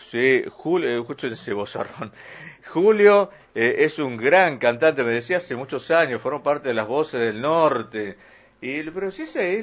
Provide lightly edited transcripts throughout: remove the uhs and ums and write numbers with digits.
Sí, Julio, escucho ese vozarrón. Julio es un gran cantante, me decía hace muchos años, fueron parte de las Voces del Norte. Pero si ese es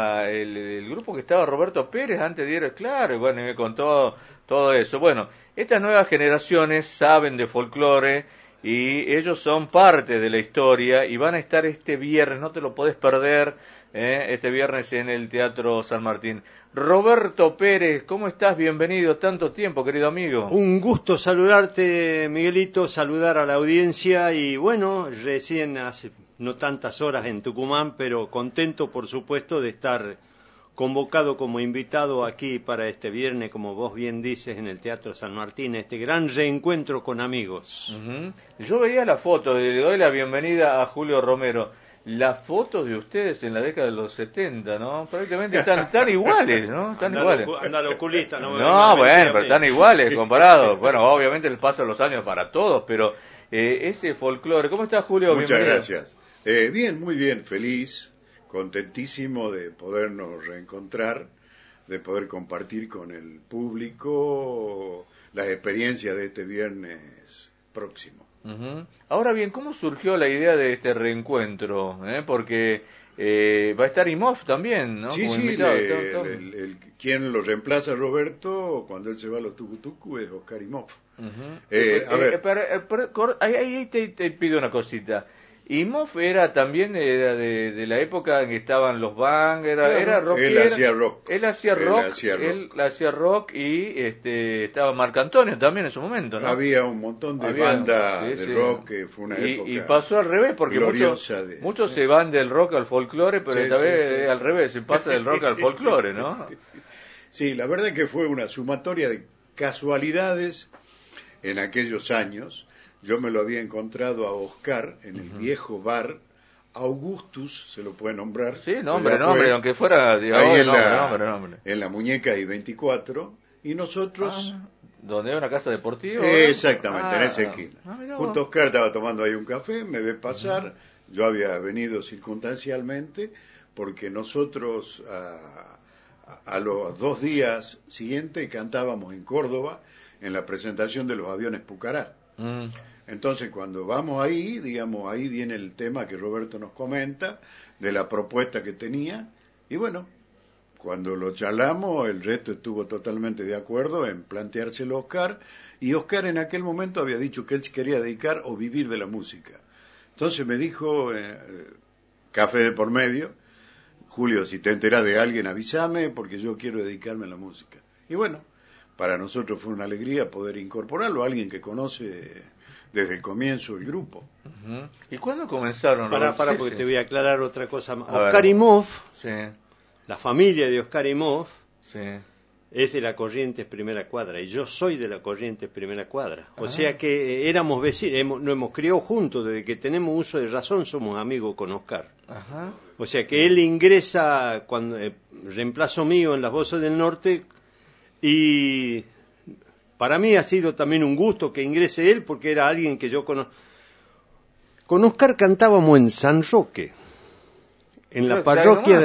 el grupo que estaba Roberto Pérez antes de ir, claro, y bueno, y me contó todo eso. Bueno, estas nuevas generaciones saben de folclore y ellos son parte de la historia y van a estar este viernes, no te lo podés perder, este viernes en el Teatro San Martín. Roberto Pérez, ¿cómo estás? Bienvenido, tanto tiempo, querido amigo. Un gusto saludarte, Miguelito, saludar a la audiencia y bueno, recién hace no tantas horas en Tucumán, pero contento por supuesto de estar convocado como invitado aquí para este viernes, como vos bien dices, en el Teatro San Martín, este gran reencuentro con amigos. Yo veía la foto, le doy la bienvenida a Julio Romero. Las fotos de ustedes en la década de los 70, ¿no? Prácticamente están iguales, ¿no? Están iguales. Anda al oculista, no me No, bueno, pero están iguales comparados. Bueno, obviamente les pasan los años para todos, pero ese folclore. ¿Cómo está, Julio? Muchas Bienvenido. gracias. Bien, muy bien, feliz, contentísimo de podernos reencontrar, de poder compartir con el público las experiencias de este viernes próximo. Ahora bien, ¿cómo surgió la idea de este reencuentro? Porque va a estar Imhoff también, ¿no? Sí, como sí, invitado. quien lo reemplaza a Roberto cuando él se va a los Tucutucu es Oscar Imhoff. A ver, ahí te pido una cosita. Imhoff era también de la época en que estaban los Bang, era rockero. Él hacía rock. Él hacía rock y estaba Marc Antonio también en su momento, ¿no? Había un montón de bandas de rock, que fue una época y pasó al revés, porque muchos se van del rock al folclore, pero esta vez al revés, se pasa del rock al folclore, ¿no? Sí, la verdad que fue una sumatoria de casualidades en aquellos años. Yo me lo había encontrado a Oscar en el viejo bar Augustus, se lo puede nombrar. Sí, nombre, aunque fuera... Ahí nombre. En la Muñeca y 24, y nosotros... ¿Donde hay una casa deportiva? Exactamente, en esa esquina. Junto a Oscar estaba tomando ahí un café, me ve pasar, yo había venido circunstancialmente, porque nosotros a los 2 días siguientes cantábamos en Córdoba, en la presentación de los aviones Pucará. Entonces, cuando vamos ahí, digamos, ahí viene el tema que Roberto nos comenta, de la propuesta que tenía, y bueno, cuando lo charlamos, el resto estuvo totalmente de acuerdo en planteárselo a Oscar, y Oscar en aquel momento había dicho que él quería dedicar o vivir de la música. Entonces me dijo, café de por medio, Julio, si te enteras de alguien avísame, porque yo quiero dedicarme a la música. Y bueno, para nosotros fue una alegría poder incorporarlo a alguien que conoce desde el comienzo el grupo. ¿Y cuándo comenzaron? Porque te voy a aclarar otra cosa más. Oscar Imhoff, la familia de Oscar Imhoff, es de la Corrientes Primera Cuadra, y yo soy de la Corrientes Primera Cuadra. O sea que éramos vecinos, nos hemos criado juntos, desde que tenemos uso de razón somos amigos con Oscar. O sea que él ingresa, cuando reemplazo mío en las Voces del Norte, y... para mí ha sido también un gusto que ingrese él, porque era alguien que yo conozco. Con Oscar cantábamos en San Roque, en la parroquia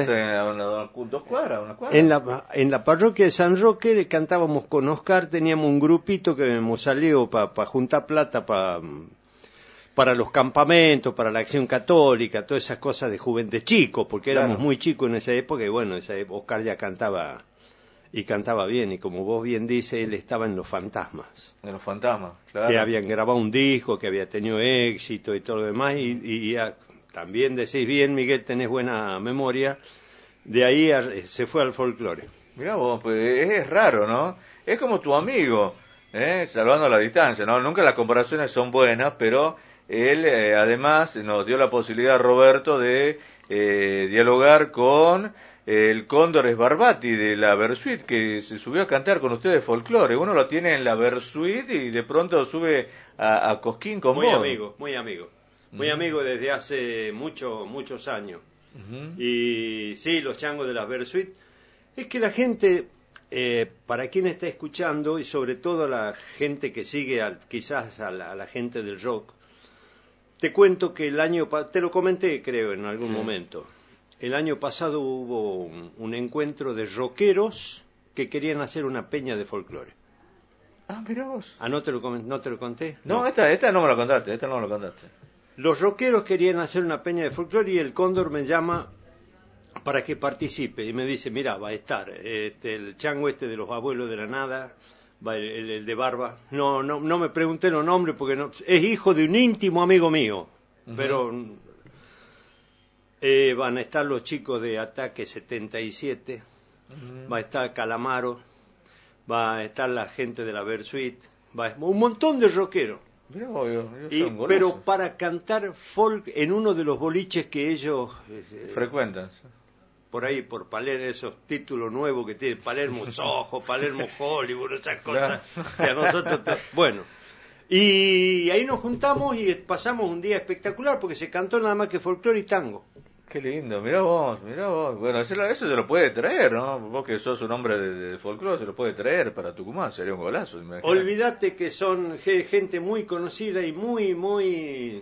en la parroquia de San Roque cantábamos con Oscar. Teníamos un grupito que hemos salido para juntar plata para los campamentos, para la acción católica, todas esas cosas de juventud, chicos, porque éramos muy chicos en esa época, y bueno, Oscar ya cantaba... y cantaba bien, y como vos bien dices, él estaba en Los Fantasmas. En Los Fantasmas, claro. Que habían grabado un disco, que había tenido éxito y todo lo demás, y también decís bien, Miguel, tenés buena memoria, de ahí se fue al folclore. Mirá vos, pues es raro, ¿no? Es como tu amigo, salvando a la distancia, ¿no? Nunca las comparaciones son buenas, pero él además nos dio la posibilidad, Roberto, de dialogar con... el Cóndor Sbarbati de la Versuit, que se subió a cantar con ustedes folclore. Uno lo tiene en la Versuit y de pronto sube a Cosquín con vos. Muy amigo desde hace muchos años. Y sí, los changos de la Versuit. Es que la gente, para quien está escuchando, y sobre todo la gente que sigue quizás a la gente del rock, te cuento que te lo comenté creo en algún momento. El año pasado hubo un encuentro de rockeros que querían hacer una peña de folclore. Ah, mirá vos. Ah, ¿no te lo conté? No, esta no me lo contaste, Los rockeros querían hacer una peña de folclore y el Cóndor me llama para que participe. Y me dice, mira, va a estar el chango de los abuelos de la nada, va el de barba. No me pregunté los nombres porque no, es hijo de un íntimo amigo mío. Pero van a estar los chicos de Ataque 77, va a estar Calamaro, va a estar la gente de la Versuit, un montón de rockeros. Pero para cantar folk en uno de los boliches que ellos frecuentan. Por ahí, por Palermo, esos títulos nuevos que tiene Palermo Soho, Palermo Hollywood, esas cosas que a nosotros... Bueno, y ahí nos juntamos y pasamos un día espectacular porque se cantó nada más que folclore y tango. Qué lindo, mirá vos. Bueno, eso se lo puede traer, ¿no? Vos que sos un hombre de folclore, se lo puede traer para Tucumán, sería un golazo. Olvídate que son gente muy conocida y muy...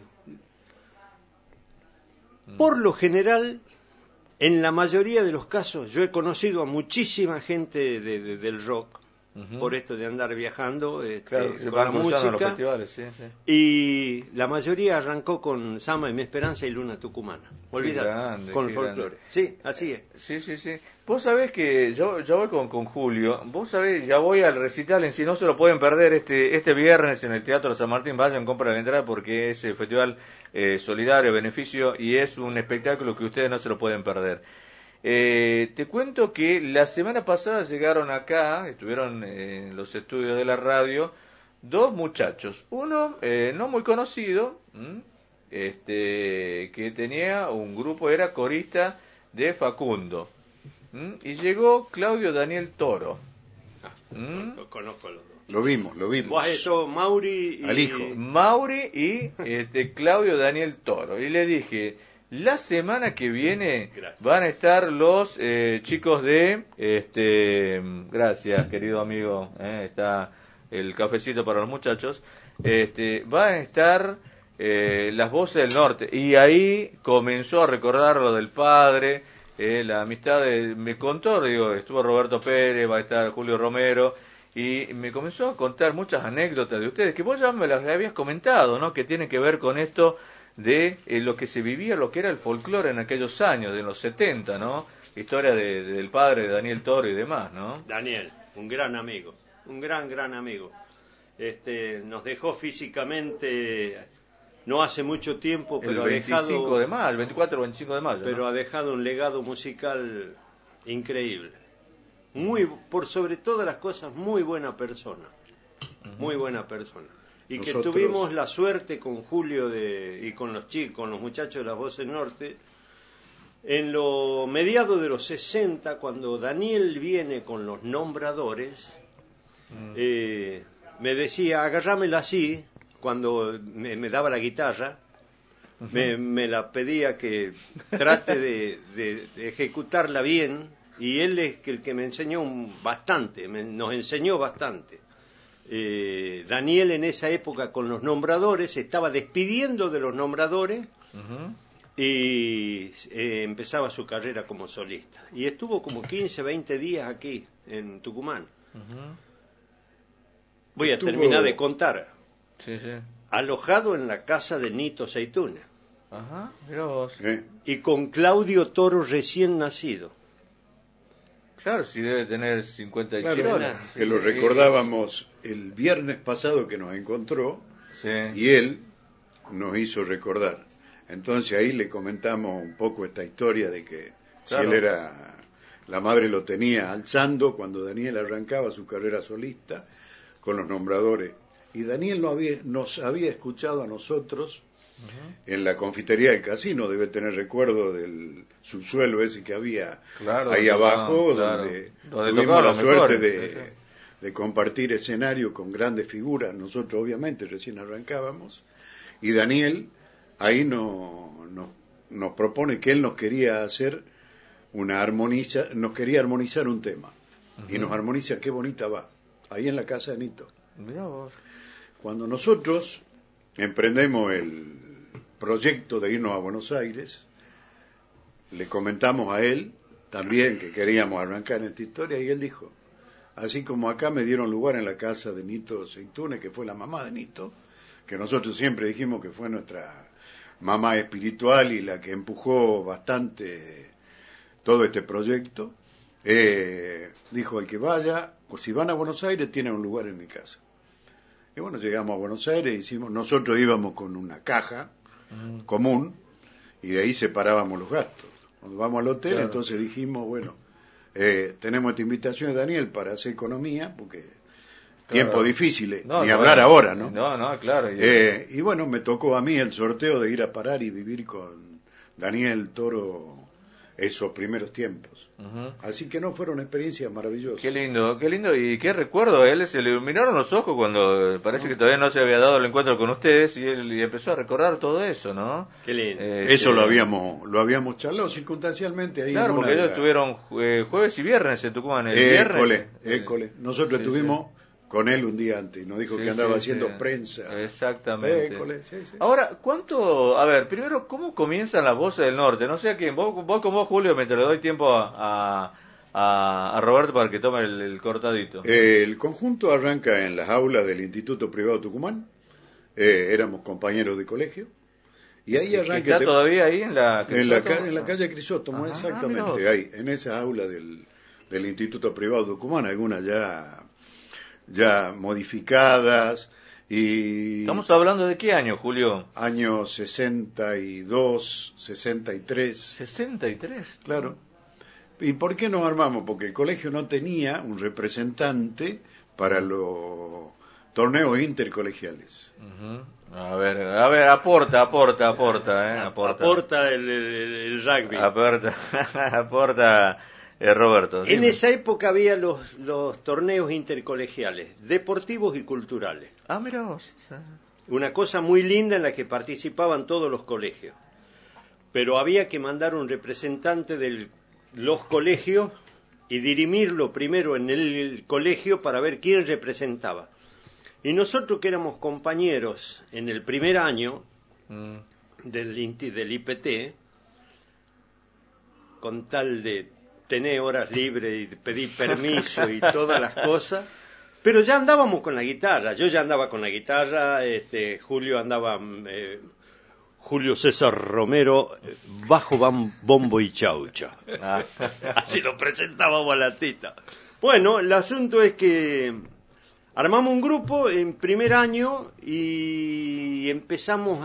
Por lo general, en la mayoría de los casos, yo he conocido a muchísima gente del rock, por esto de andar viajando con la música, los festivales, sí. Y la mayoría arrancó con Sama y Mi Esperanza y Luna Tucumana. Olvídate, con folclore. Sí, así es. Sí. Vos sabés que yo voy con Julio, vos sabés, ya voy al recital en sí, no se lo pueden perder este viernes en el Teatro San Martín, vayan, compren la entrada porque es el festival solidario, beneficio, y es un espectáculo que ustedes no se lo pueden perder. Te cuento que la semana pasada llegaron acá, estuvieron en los estudios de la radio, dos muchachos. Uno no muy conocido, que tenía un grupo, era corista de Facundo. Y llegó Claudio Daniel Toro. Conozco los dos. Lo vimos. Vos eso, Mauri y... Al hijo. Mauri y Claudio Daniel Toro. Y le dije... La semana que viene van a estar los chicos de... gracias, querido amigo. Está el cafecito para los muchachos. Van a estar las voces del norte. Y ahí comenzó a recordar lo del padre, la amistad. Me contó, estuvo Roberto Pérez, va a estar Julio Romero. Y me comenzó a contar muchas anécdotas de ustedes, que vos ya me las habías comentado, ¿no? Que tienen que ver con esto de lo que se vivía, lo que era el folclore en aquellos años, de los 70, ¿no? Historia del padre de Daniel Toro y demás, ¿no? Daniel, un gran amigo, un gran amigo. Nos dejó físicamente no hace mucho tiempo, pero el 25 de mayo, el 24 o 25 de mayo. Pero ¿no? Ha dejado un legado musical increíble. Por sobre todas las cosas, muy buena persona. Muy buena persona. Y nosotros... que tuvimos la suerte con Julio y con los chicos, con los muchachos de las Voces Norte, en lo mediado de los 60, cuando Daniel viene con los nombradores, me decía, agarrámela así, cuando me daba la guitarra, me la pedía que trate de ejecutarla bien, y él es el que me enseñó bastante, nos enseñó bastante. Daniel en esa época con los nombradores se estaba despidiendo de los nombradores y empezaba su carrera como solista y estuvo como 15-20 días aquí en Tucumán. Voy a terminar de contar. Alojado en la casa de Nito Seituna mirá vos. Y con Claudio Toro recién nacido. Claro, si debe tener 58 horas. Que lo recordábamos el viernes pasado que nos encontró y él nos hizo recordar. Entonces ahí le comentamos un poco esta historia de que si él era... La madre lo tenía alzando cuando Daniel arrancaba su carrera solista con los nombradores. Y Daniel nos había escuchado a nosotros en la confitería del casino, debe tener recuerdo del subsuelo ese que había ahí abajo, donde tuvimos la suerte de compartir escenario con grandes figuras. Nosotros obviamente recién arrancábamos y Daniel ahí nos propone que él nos quería hacer nos quería armonizar un tema y nos armoniza Qué bonita va, ahí en la casa de Nito. Mirá vos. Cuando nosotros emprendemos el proyecto de irnos a Buenos Aires, le comentamos a él también que queríamos arrancar esta historia y él dijo, así como acá me dieron lugar en la casa de Nito Seitune, que fue la mamá de Nito, que nosotros siempre dijimos que fue nuestra mamá espiritual y la que empujó bastante todo este proyecto. Dijo, el que vaya, o si van a Buenos Aires, tienen un lugar en mi casa. Y bueno, llegamos a Buenos Aires, nosotros íbamos con una caja común, y de ahí separábamos los gastos. Cuando vamos al hotel, claro. Entonces dijimos, bueno, tenemos esta invitación de Daniel para hacer economía, porque claro. Tiempos difíciles, ni hablar ahora, ¿no? No, claro. Y bueno, me tocó a mí el sorteo de ir a parar y vivir con Daniel Toro esos primeros tiempos. Así que no, fueron experiencias maravillosas. Qué lindo, y qué recuerdo. A él se le iluminaron los ojos cuando parece que todavía no se había dado el encuentro con ustedes, y él empezó a recordar todo eso, ¿no? Qué lindo. Eso lo habíamos charlado circunstancialmente ahí. Claro, porque ellos estuvieron jueves y viernes en Tucumán. École. Nosotros estuvimos con él un día antes, nos dijo que andaba haciendo prensa. Exactamente. Ahora, primero, ¿cómo comienzan las voces del norte? No sé a quién, vos con vos, Julio, mientras le doy tiempo a Roberto para que tome el cortadito. El conjunto arranca en las aulas del Instituto Privado Tucumán, éramos compañeros de colegio, y ahí arranca... ¿Está todavía ahí en la Crisóstomo? En la calle Crisóstomo, exactamente, ahí, en esa aula del Instituto Privado Tucumán, algunas ya modificadas, y... ¿Estamos hablando de qué año, Julio? Años 62, 63. 63. Claro. ¿Y por qué nos armamos? Porque el colegio no tenía un representante para los torneos intercolegiales. A ver, aporta. Aporta el rugby. Aporta Roberto. En esa época había los torneos intercolegiales, deportivos y culturales. Mira vos. Una cosa muy linda en la que participaban todos los colegios. Pero había que mandar un representante de los colegios y dirimirlo primero en el colegio para ver quién representaba. Y nosotros, que éramos compañeros en el primer año del IPT, con tal de tener horas libres y pedir permiso y todas las cosas, pero ya andábamos con la guitarra. Yo ya andaba con la guitarra, Julio andaba, Julio César Romero, bajo, bombo y chaucha. Así lo presentábamos a la tita. Bueno, el asunto es que armamos un grupo en primer año y empezamos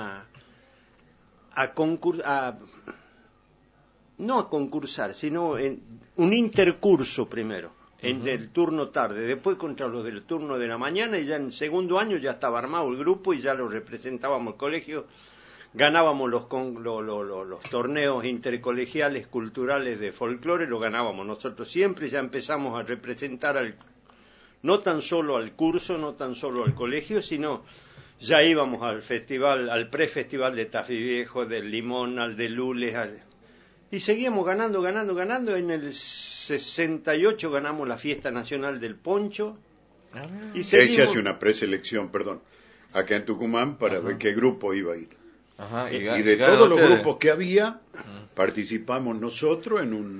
no a concursar, sino en un intercurso primero, en el turno tarde, después contra los del turno de la mañana, y ya en segundo año ya estaba armado el grupo y ya lo representábamos el colegio, ganábamos los torneos intercolegiales culturales de folclore, lo ganábamos nosotros siempre, ya empezamos a representar no tan solo al curso, no tan solo al colegio, sino ya íbamos al festival, al prefestival de Tafí Viejo, del Limón, al de Lules, y seguíamos ganando. En el 68 ganamos la Fiesta Nacional del Poncho. Y se hace una preselección, acá en Tucumán, para ver qué grupo iba a ir. Y de todos los grupos que había, participamos nosotros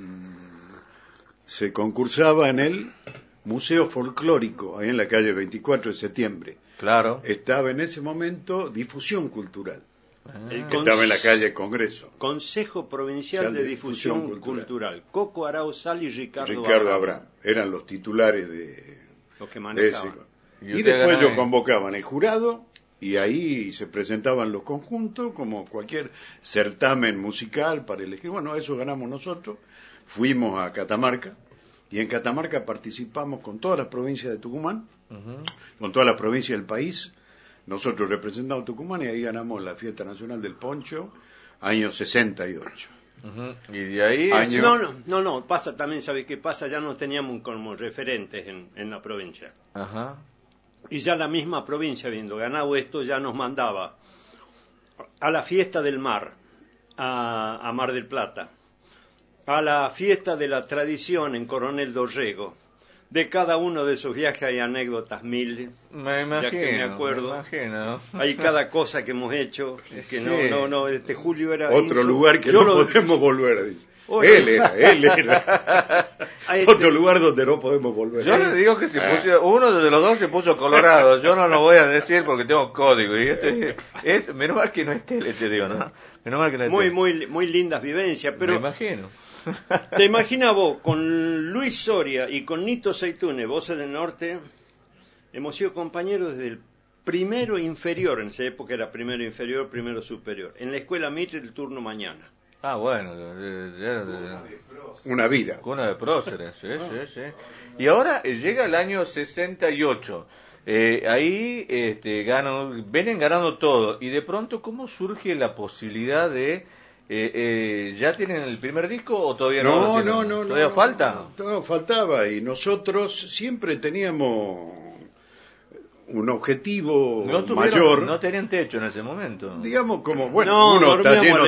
se concursaba en el Museo Folclórico, ahí en la calle 24 de septiembre. Claro. Estaba en ese momento Difusión Cultural. Estaba en la calle Congreso. Consejo Provincial de Difusión Cultural. Coco Arauzal y Ricardo Abraham. Eran los titulares de los que manejaban. Y después ellos convocaban el jurado y ahí se presentaban los conjuntos como cualquier certamen musical para elegir. Bueno, eso ganamos nosotros. Fuimos a Catamarca y en Catamarca participamos con todas las provincias de Tucumán, con todas las provincias del país. Nosotros representamos Tucumán y ahí ganamos la Fiesta Nacional del Poncho, año 68. Y de ahí... No, pasa también, ¿sabe qué pasa? Ya nos teníamos como referentes en la provincia. Y ya la misma provincia, habiendo ganado esto, ya nos mandaba a la Fiesta del Mar, a Mar del Plata, a la Fiesta de la Tradición en Coronel Dorrego. De cada uno de esos viajes hay anécdotas mil. Me imagino, ya que me acuerdo. Me imagino. Hay cada cosa que hemos hecho. Que sí. Este Julio era... Otro lugar que no podemos volver, dice. Él era. Otro lugar donde no podemos volver. Yo le digo que uno de los dos se puso colorado. Yo no lo voy a decir porque tengo código. Y menos mal que no es tele, te digo, ¿no? Menos mal que no es tele. Muy lindas vivencias, pero... Me imagino. ¿Te imaginas vos, con Luis Soria y con Nito Seitune, Voces del Norte, hemos sido compañeros desde el primero inferior, en esa época era primero inferior, primero superior, en la escuela Mitre el turno mañana. Ah, bueno, una vida. Cuna de próceres, sí. Y ahora llega el año 68. Ahí vienen ganando todo. Y de pronto, ¿cómo surge la posibilidad de... ¿ya tienen el primer disco o todavía no? No. ¿Todavía falta? No, faltaba. Y nosotros siempre teníamos un objetivo mayor. No tenían techo en ese momento. Digamos como, uno está lleno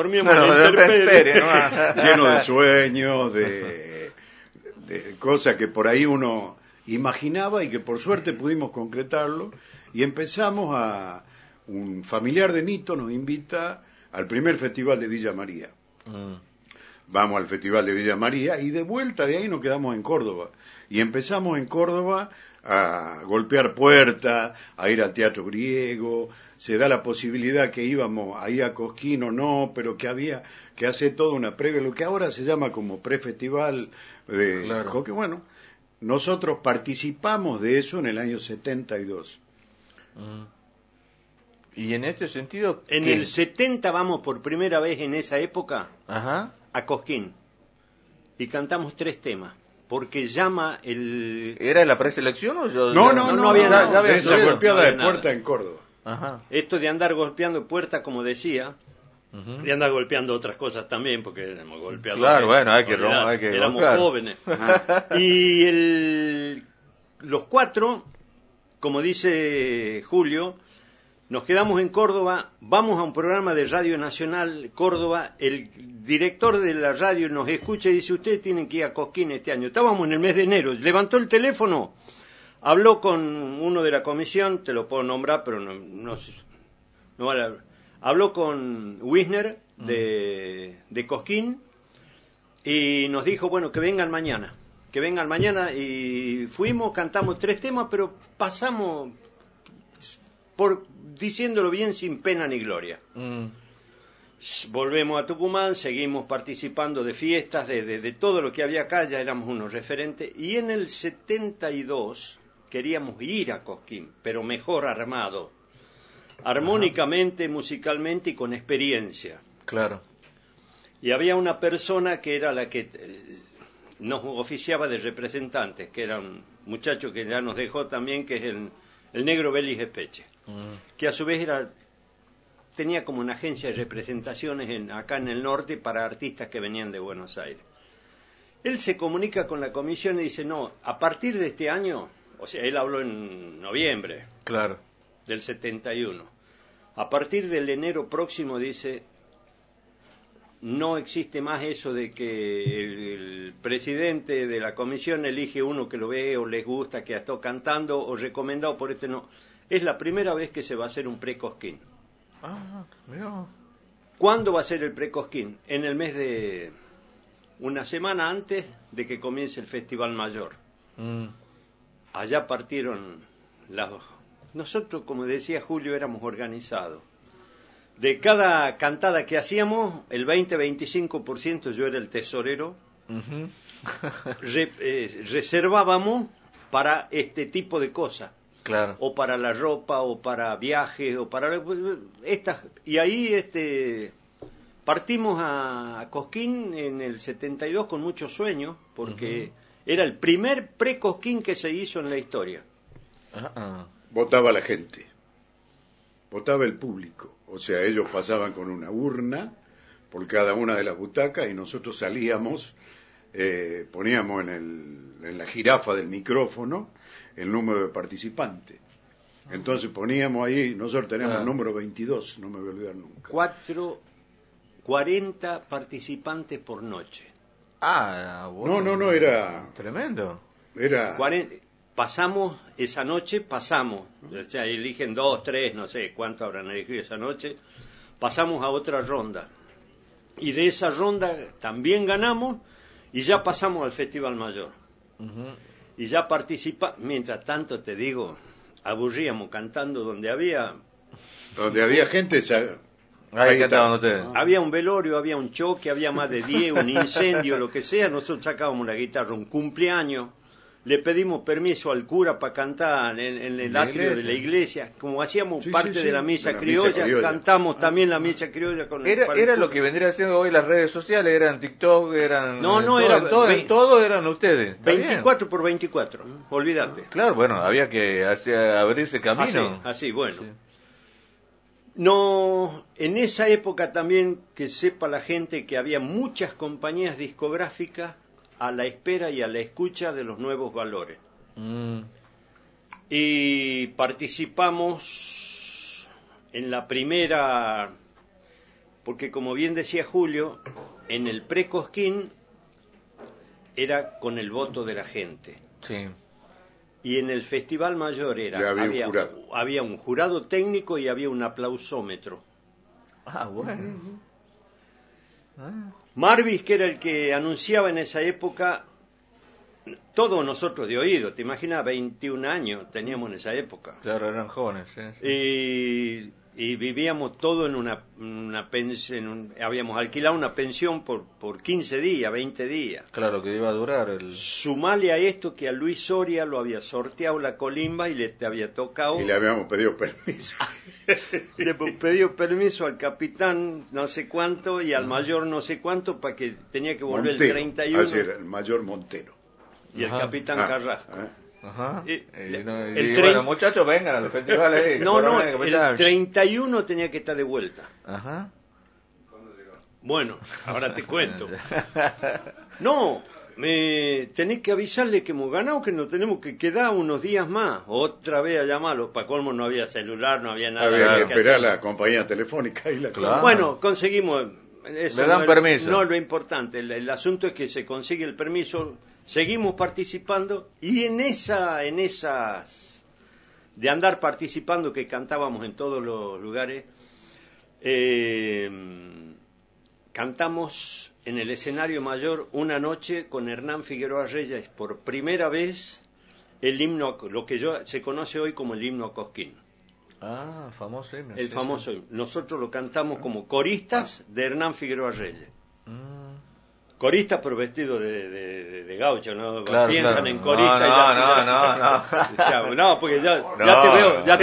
lleno de sueños, de cosas que por ahí uno imaginaba y que por suerte pudimos concretarlo. Y empezamos un familiar de Nito nos invita al primer festival de Villa María. Vamos al festival de Villa María y de vuelta de ahí nos quedamos en Córdoba. Y empezamos en Córdoba a golpear puertas, a ir al Teatro Griego. Se da la posibilidad que íbamos ahí a Cosquín o no, pero que había que hacer toda una previa, lo que ahora se llama como prefestival de hockey. Bueno, nosotros participamos de eso en el año 72. Y en este sentido... En el 70 vamos por primera vez en esa época a Cosquín. Y cantamos 3 temas. Porque llama el... ¿Era la preselección o yo? No había nada. De esa golpeada de puerta en Córdoba. Esto de andar golpeando puertas, como decía, de andar golpeando otras cosas también, porque hemos golpeado... Claro, bueno, hay que éramos golpear. Jóvenes. Y los 4, como dice Julio... Nos quedamos en Córdoba, vamos a un programa de Radio Nacional Córdoba, el director de la radio nos escucha y dice, ustedes tienen que ir a Cosquín este año. Estábamos en el mes de enero, levantó el teléfono, habló con uno de la comisión, te lo puedo nombrar, pero no vale. Habló con Wisner de Cosquín y nos dijo, bueno, que vengan mañana, y fuimos, cantamos 3 temas, pero pasamos... diciéndolo bien, sin pena ni gloria. Volvemos a Tucumán, seguimos participando de fiestas, de todo lo que había acá, ya éramos unos referentes, y en el 72 queríamos ir a Cosquín, pero mejor armado, armónicamente, musicalmente y con experiencia. Claro. Y había una persona que era la que nos oficiaba de representantes, que era un muchacho que ya nos dejó también, que es el negro Belis Espeche, que a su vez tenía como una agencia de representaciones acá en el norte para artistas que venían de Buenos Aires. Él se comunica con la comisión y dice, no, a partir de este año, o sea, él habló en noviembre del 71, a partir del enero próximo, dice, no existe más eso de que el presidente de la comisión elige uno que lo ve o les gusta, que ha estado cantando o recomendado por no. Es la primera vez que se va a hacer un pre-Cosquín. ¿Cuándo va a ser el pre-Cosquín? En el mes de... una semana antes de que comience el Festival Mayor. Allá partieron nosotros, como decía Julio, éramos organizados. De cada cantada que hacíamos, el 20-25% yo era el tesorero. Reservábamos para este tipo de cosas. Claro. O para la ropa, o para viajes, o para estas. Y ahí partimos a Cosquín en el 72 con muchos sueños, porque era el primer pre-Cosquín que se hizo en la historia. Votaba la gente, votaba el público. O sea, ellos pasaban con una urna por cada una de las butacas y nosotros salíamos, poníamos en la jirafa del micrófono el número de participantes. Entonces poníamos ahí, nosotros teníamos el número 22, no me voy a olvidar nunca. 40 participantes por noche. Bueno. No, era... Tremendo. Pasamos, esa noche, o sea, eligen 2, 3, no sé cuánto habrán elegido esa noche, pasamos a otra ronda. Y de esa ronda también ganamos y ya pasamos al Festival Mayor. Y ya mientras tanto te digo, aburríamos cantando donde había gente. Había un velorio, había un choque, había más de 10, un incendio, lo que sea. Nosotros sacábamos la guitarra, un cumpleaños, le pedimos permiso al cura para cantar en el atrio de la iglesia. Como hacíamos parte de la misa criolla, cantamos también la misa criolla con era lo que vendría siendo hoy las redes sociales, eran TikTok, eran... todo eran ustedes. 24 por 24, olvídate. Claro, bueno, había que abrirse camino. Así, bueno. Sí. No, en esa época también, que sepa la gente que había muchas compañías discográficas a la espera y a la escucha de los nuevos valores. Y participamos en la primera, porque como bien decía Julio, en el pre-Cosquín era con el voto de la gente. Sí. Y en el Festival Mayor había un jurado técnico y había un aplausómetro. Bueno. Marvis, que era el que anunciaba en esa época, todos nosotros de oído, te imaginas, 21 años teníamos en esa época. Claro, eran jóvenes. Sí. Y vivíamos todo en una pensión, habíamos alquilado una pensión por 15 días, 20 días. Claro, que iba a durar Sumale a esto que a Luis Soria lo había sorteado la colimba y te había tocado... Y le habíamos pedido permiso. Le habíamos pedido permiso al capitán no sé cuánto y al mayor no sé cuánto para que tenía que volver Montero, el 31. Así era, el mayor Montero. Y el capitán Carrasco. Ajá. Bueno, muchachos, vengan a los festivales. El 31 tenía que estar de vuelta. Ajá. Bueno, ahora te cuento. No, tenés que avisarle que hemos ganado, que nos tenemos que quedar unos días más. Otra vez a llamarlo. Para colmo no había celular, no había nada. Había que esperar la compañía telefónica y Claro. Bueno, conseguimos... Eso le dan permiso. No, lo importante. El asunto es que se consigue el permiso... Seguimos participando y en esas de andar participando, que cantábamos en todos los lugares, cantamos en el escenario mayor una noche con Hernán Figueroa Reyes por primera vez el himno, lo que se conoce hoy como el himno a Cosquín. Famoso himno. El famoso himno. Nosotros lo cantamos como coristas de Hernán Figueroa Reyes. Corista pero vestido de gaucho, ¿no? Claro, piensan en corista no, porque ya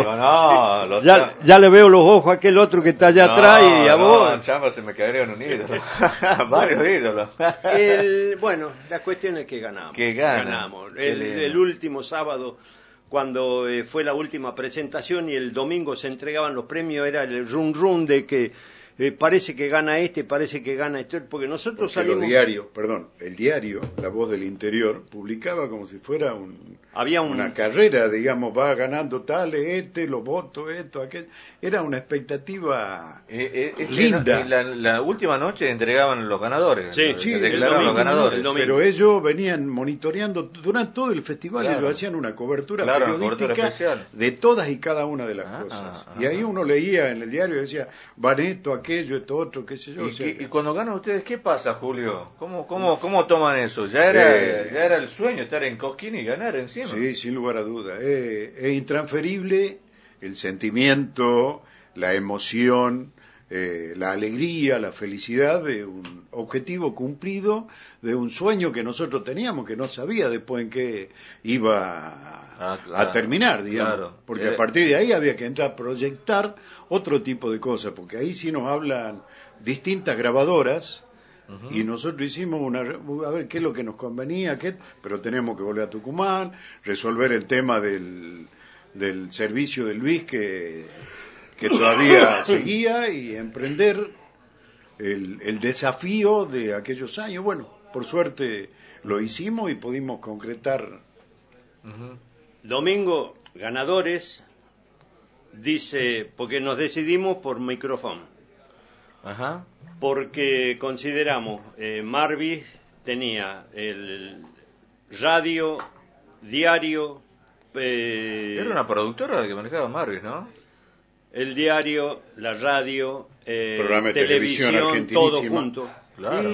le veo los ojos a aquel otro que está allá atrás y a vos. Chamba, se me quedarían un ídolo. Varios ídolos. Bueno, la cuestión es que ganamos. Ganamos. El último sábado, cuando fue la última presentación y el domingo se entregaban los premios, era el run run de que parece que gana parece que gana porque nosotros salimos... el diario, La Voz del Interior, publicaba como si fuera una carrera, digamos, va ganando tales, los votos, esto, aquel. Era una expectativa linda. La última noche entregaban los ganadores. Sí, declaraban los ganadores. Pero ellos venían monitoreando durante todo el festival, ellos hacían una cobertura periodística de todas y cada una de las cosas. Y ahí uno leía en el diario y decía, van esto, aquello, esto, otro, qué sé yo. Y cuando ganan ustedes, ¿qué pasa, Julio? ¿Cómo toman eso? Ya era el sueño estar en Cosquín y ganar encima. Sí, sin lugar a duda. Es intransferible el sentimiento, la emoción, la alegría, la felicidad de un objetivo cumplido, de un sueño que nosotros teníamos, que no sabía después en qué iba a terminar, digamos. Claro. Porque a partir de ahí había que entrar a proyectar otro tipo de cosas, porque ahí sí nos hablan distintas grabadoras. Y nosotros hicimos a ver qué es lo que nos convenía, pero tenemos que volver a Tucumán, resolver el tema del servicio de Luis que todavía seguía y emprender el desafío de aquellos años. Bueno, por suerte lo hicimos y pudimos concretar. Domingo, ganadores, dice, porque nos decidimos por micrófono. Ajá. Porque consideramos, Marvis tenía radio, diario. Era una productora que manejaba Marvis, ¿no? El diario, la radio, programa de televisión todo junto. Claro.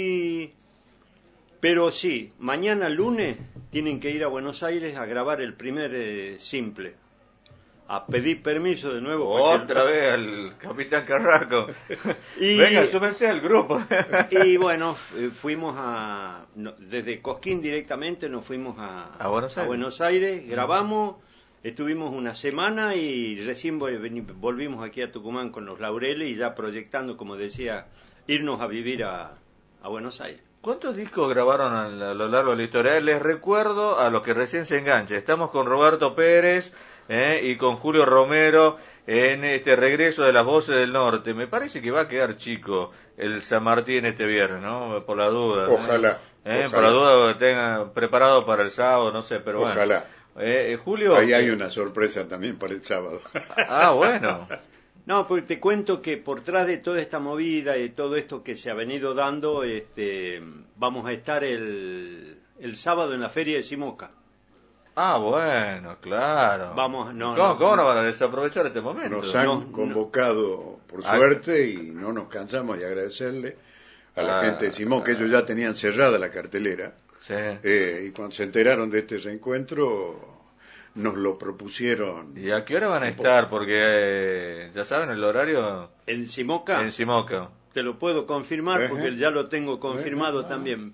Pero sí, mañana lunes tienen que ir a Buenos Aires a grabar el primer simple. A pedir permiso de nuevo. Otra vez al Capitán Carrasco. Venga, súmense al grupo. Y bueno, fuimos desde Cosquín directamente nos fuimos a Buenos Aires, grabamos, estuvimos una semana y recién volvimos aquí a Tucumán con los Laureles y ya proyectando, como decía, irnos a vivir a Buenos Aires. ¿Cuántos discos grabaron a lo largo de la historia? Les recuerdo a los que recién se enganchan. Estamos con Roberto Pérez y con Julio Romero en este regreso de las Voces del Norte. Me parece que va a quedar chico el San Martín este viernes, ¿no? Por la duda. Ojalá. Ojalá. Por la duda que tengan preparado para el sábado, no sé, pero ojalá. Bueno. Julio. Ahí hay una sorpresa también para el sábado. Bueno. No, porque te cuento que por tras de toda esta movida y todo esto que se ha venido dando, vamos a estar el sábado en la Feria de Simoca. Bueno, claro. ¿Cómo no van a desaprovechar este momento? Nos han convocado, por suerte, y no nos cansamos de agradecerle a la gente de Simoca, que ellos ya tenían cerrada la cartelera. Sí. Y cuando se enteraron de este reencuentro, nos lo propusieron. ¿Y a qué hora van a estar? Porque ya saben el horario. ¿En Simoca? En Simoca. Te lo puedo confirmar porque ya lo tengo confirmado también.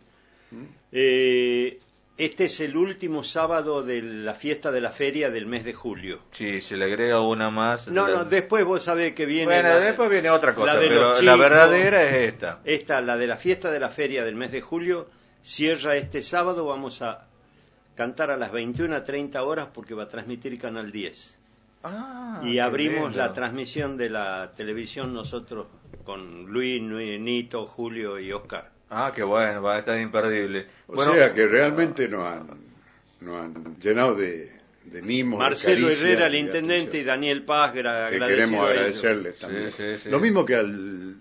Este es el último sábado de la fiesta de la feria del mes de julio. Sí, se le agrega una más. No, después vos sabés que viene... Bueno, después viene otra cosa, pero chicos, la verdadera es esta. Esta, la de la fiesta de la feria del mes de julio, cierra este sábado, vamos a cantar a las 21:30 horas porque va a transmitir Canal 10. Y abrimos la transmisión de la televisión nosotros con Luis, Nito, Julio y Oscar. Qué bueno, va a estar imperdible. O sea que realmente nos han llenado de mimos. Marcelo Herrera, el intendente, y Daniel Paz, que queremos agradecerles también. Sí. Lo mismo que al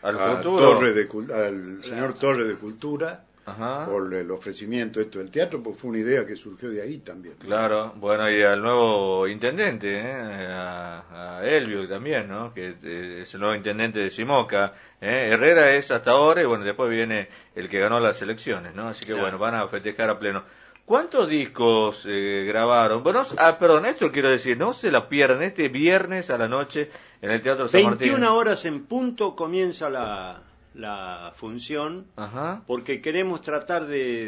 señor Torre de Cultura. Por el ofrecimiento del teatro, porque fue una idea que surgió de ahí también. Claro, bueno, y al nuevo intendente, a Elvio también, ¿no? Que es el nuevo intendente de Simoca. Herrera es hasta ahora, y bueno, después viene el que ganó las elecciones, ¿no? Así que bueno, van a festejar a pleno. ¿Cuántos discos grabaron? Bueno, perdón, esto quiero decir, no se la pierdan, este viernes a la noche en el Teatro San Martín. 21 horas en punto comienza la función, porque queremos tratar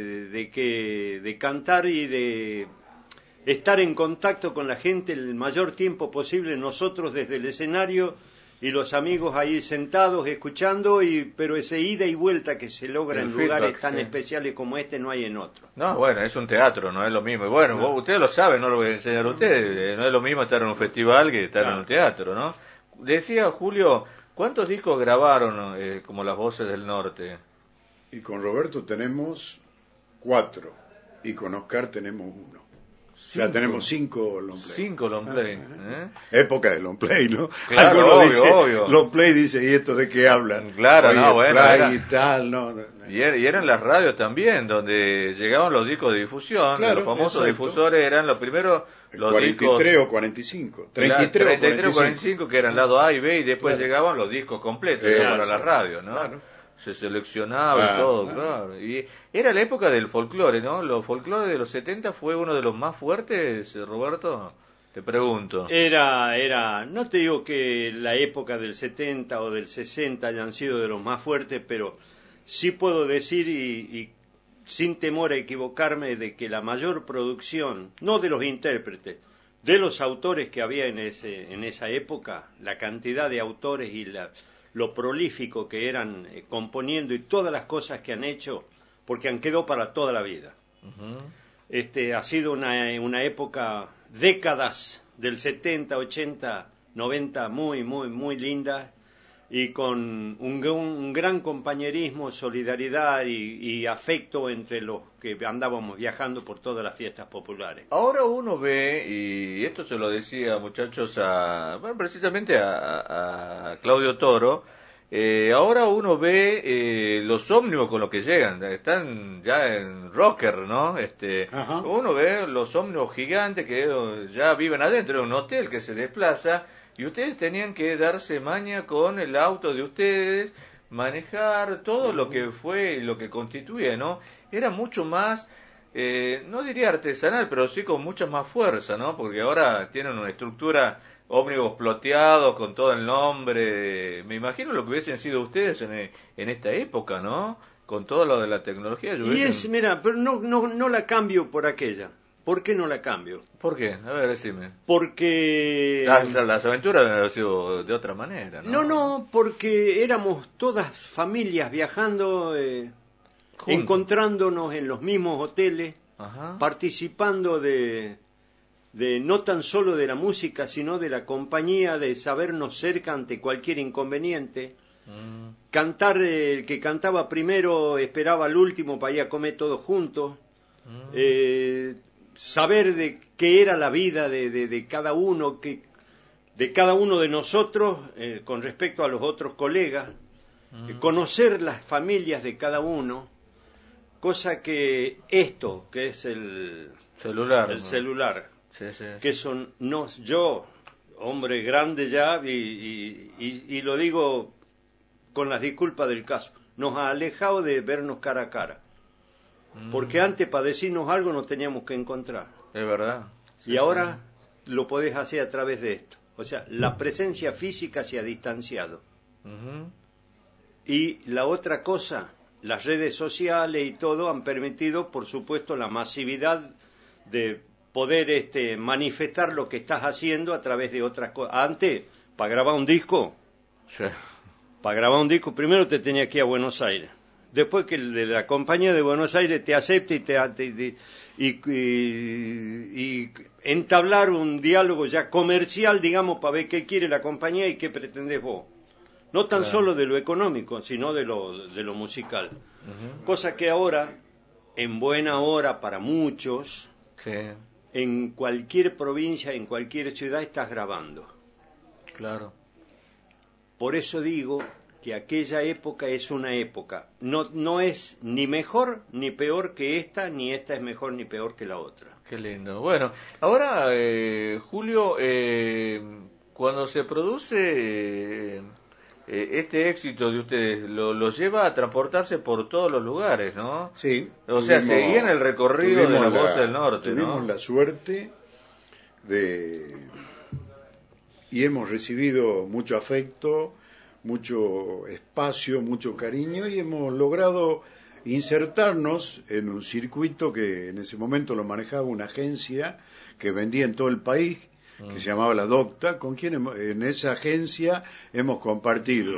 de cantar y de estar en contacto con la gente el mayor tiempo posible, nosotros desde el escenario y los amigos ahí sentados escuchando, pero ese ida y vuelta que se logra en lugares tan especiales como este no hay en otro. No, bueno, es un teatro, no es lo mismo. Y bueno, ustedes lo saben, no lo voy a enseñar a ustedes, no es lo mismo estar en un festival que estar en un teatro, ¿no? Decía Julio, ¿cuántos discos grabaron como las Voces del Norte? Y con Roberto tenemos 4 y con Oscar tenemos 1. O sea, tenemos 5 long play. 5 long play. Época de long play, ¿no? Claro, obvio. Long play dice, ¿y esto de qué hablan? Claro, oye, no, bueno. Y tal, no. Y eran las radios también, donde llegaban los discos de difusión. Claro, los famosos exacto. difusores eran los primeros... Los 43 discos, o 45. 33 o 45, que eran lado A y B, y después llegaban los discos completos para la radio, ¿no? Claro. Se seleccionaba y todo, claro. Y era la época del folclore, ¿no? Los folclore de los 70 fue uno de los más fuertes, Roberto. Te pregunto. No te digo que la época del 70 o del 60 hayan sido de los más fuertes, pero sí puedo decir y sin temor a equivocarme de que la mayor producción, no de los intérpretes, de los autores que había en esa época, la cantidad de autores y lo prolífico que eran componiendo y todas las cosas que han hecho, porque han quedado para toda la vida. Ha sido una época, décadas del 70, 80, 90, muy, muy, muy linda, y con un gran compañerismo, solidaridad y afecto entre los que andábamos viajando por todas las fiestas populares. Ahora uno ve, y esto se lo decía, muchachos, precisamente a Claudio Toro, ahora uno ve los ómnibus con los que llegan, están ya en rocker, ¿no? Uno ve los ómnibus gigantes que ya viven adentro de un hotel que se desplaza, y ustedes tenían que darse maña con el auto de ustedes, manejar todo lo que fue, lo que constituye, ¿no? Era mucho más, no diría artesanal, pero sí con mucha más fuerza, ¿no? Porque ahora tienen una estructura, ómnibus ploteados con todo el nombre. Me imagino lo que hubiesen sido ustedes en esta época, ¿no? Con todo lo de la tecnología. Mira, pero no la cambio por aquella. ¿Por qué no la cambio? ¿Por qué? A ver, decime. Porque... Las aventuras han sido de otra manera, ¿no? No, porque éramos todas familias viajando, encontrándonos en los mismos hoteles, participando de no tan solo de la música, sino de la compañía, de sabernos cerca ante cualquier inconveniente. Cantar, el que cantaba primero esperaba al último para ir a comer todos juntos. Saber de qué era la vida de cada uno, de cada uno de nosotros con respecto a los otros colegas, conocer las familias de cada uno, cosa que esto, que es el celular, sí. Que son, yo, hombre grande ya, y lo digo con las disculpas del caso, nos ha alejado de vernos cara a cara. Porque antes para decirnos algo nos teníamos que encontrar. Es verdad. Y ahora lo podés hacer a través de esto. O sea, la presencia física se ha distanciado. Y la otra cosa, las redes sociales y todo han permitido, por supuesto, la masividad de poder manifestar lo que estás haciendo a través de otras cosas. Antes, para grabar un disco, primero te tenías que ir a Buenos Aires. Después que el de la compañía de Buenos Aires te acepte y entablar un diálogo ya comercial, digamos, para ver qué quiere la compañía y qué pretendés vos. No tan solo de lo económico, sino de lo musical. Cosa que ahora, en buena hora para muchos, en cualquier provincia, en cualquier ciudad, estás grabando. Claro. Por eso digo que aquella época es una época. No es ni mejor ni peor que esta, ni esta es mejor ni peor que la otra. Qué lindo. Bueno, ahora, Julio, cuando se produce este éxito de ustedes, lo lleva a transportarse por todos los lugares, ¿no? Sí. O sea, seguían el recorrido de la Voz del Norte, ¿no? Tuvimos la suerte y hemos recibido mucho afecto, mucho espacio, mucho cariño, y hemos logrado insertarnos en un circuito que en ese momento lo manejaba una agencia que vendía en todo el país, que se llamaba La Docta, con quien en esa agencia hemos compartido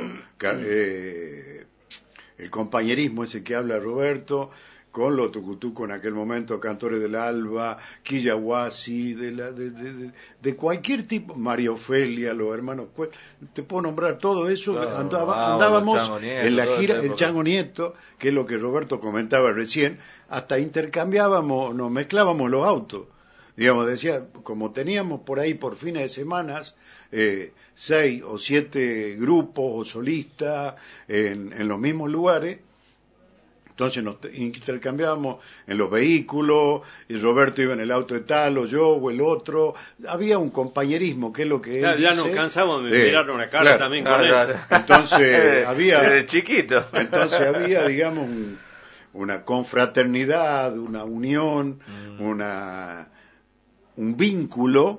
el compañerismo ese que habla Roberto, con los tucutuco en aquel momento, Cantores del Alba, Quillahuasi, de cualquier tipo, María Ofelia, los hermanos, te puedo nombrar todo eso, andábamos en la gira, el Chango Nieto, que es lo que Roberto comentaba recién, hasta intercambiábamos, nos mezclábamos los autos, digamos, decía, como teníamos por ahí por fines de semanas, 6 o 7 grupos o solistas en los mismos lugares. Entonces nos intercambiábamos en los vehículos, y Roberto iba en el auto de tal, o yo, o el otro. Había un compañerismo, que es lo que él ya dice. nos cansamos de mirar una cara también con él. Entonces había... Desde chiquito. Entonces había, digamos, una confraternidad, una unión, un vínculo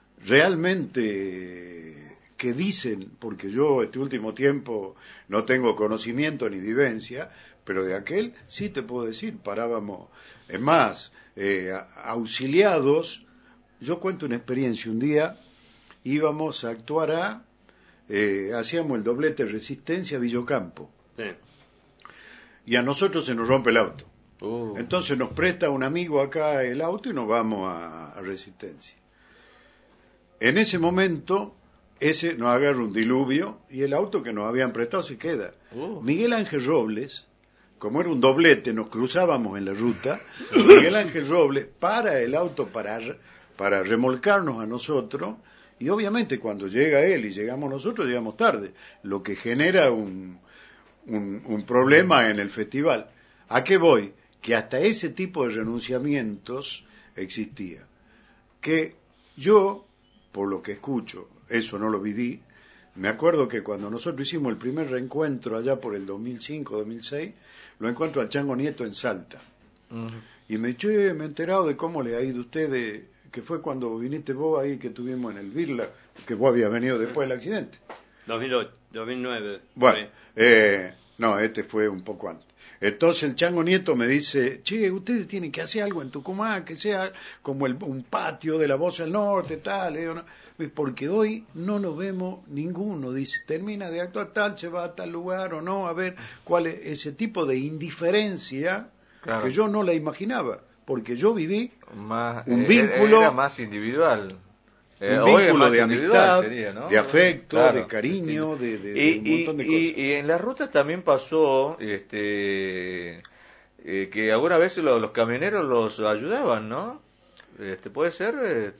realmente que dicen, porque yo este último tiempo no tengo conocimiento ni vivencia, pero de aquel sí te puedo decir, parábamos, es más, auxiliados. Yo cuento una experiencia, un día íbamos a actuar hacíamos el doblete Resistencia Villocampo, y a nosotros se nos rompe el auto, entonces nos presta un amigo acá el auto y nos vamos a Resistencia. En ese momento nos agarra un diluvio y el auto que nos habían prestado se queda. Miguel Ángel Robles, como era un doblete, nos cruzábamos en la ruta, Miguel Ángel Robles para el auto para remolcarnos a nosotros, Y obviamente cuando llega él y llegamos nosotros, llegamos tarde, lo que genera un problema en el festival. ¿A qué voy? Que hasta ese tipo de renunciamientos existía. Que yo, por lo que escucho, eso no lo viví, me acuerdo que cuando nosotros hicimos el primer reencuentro allá por el 2005-2006, lo encuentro al Chango Nieto en Salta. Uh-huh. Y me he enterado de cómo le ha ido a usted, que fue cuando viniste vos ahí, que tuvimos en el Birla, que vos habías venido después del accidente. 2008, 2009. Bueno, no, este fue un poco antes. Entonces el Chango Nieto me dice, che, ustedes tienen que hacer algo en Tucumán, que sea como un patio de la Voz del Norte, tal, ¿no? Porque hoy no nos vemos ninguno, dice, termina de actuar tal, se va a tal lugar o no, a ver cuál es ese tipo de indiferencia, claro, que yo no la imaginaba, porque yo viví un vínculo... Era más individual. Un vínculo de amistad, sería, ¿no? De afecto, claro, de cariño, de un montón de cosas. Y en las rutas también pasó que alguna vez los camioneros los ayudaban, ¿no? ¿Puede ser?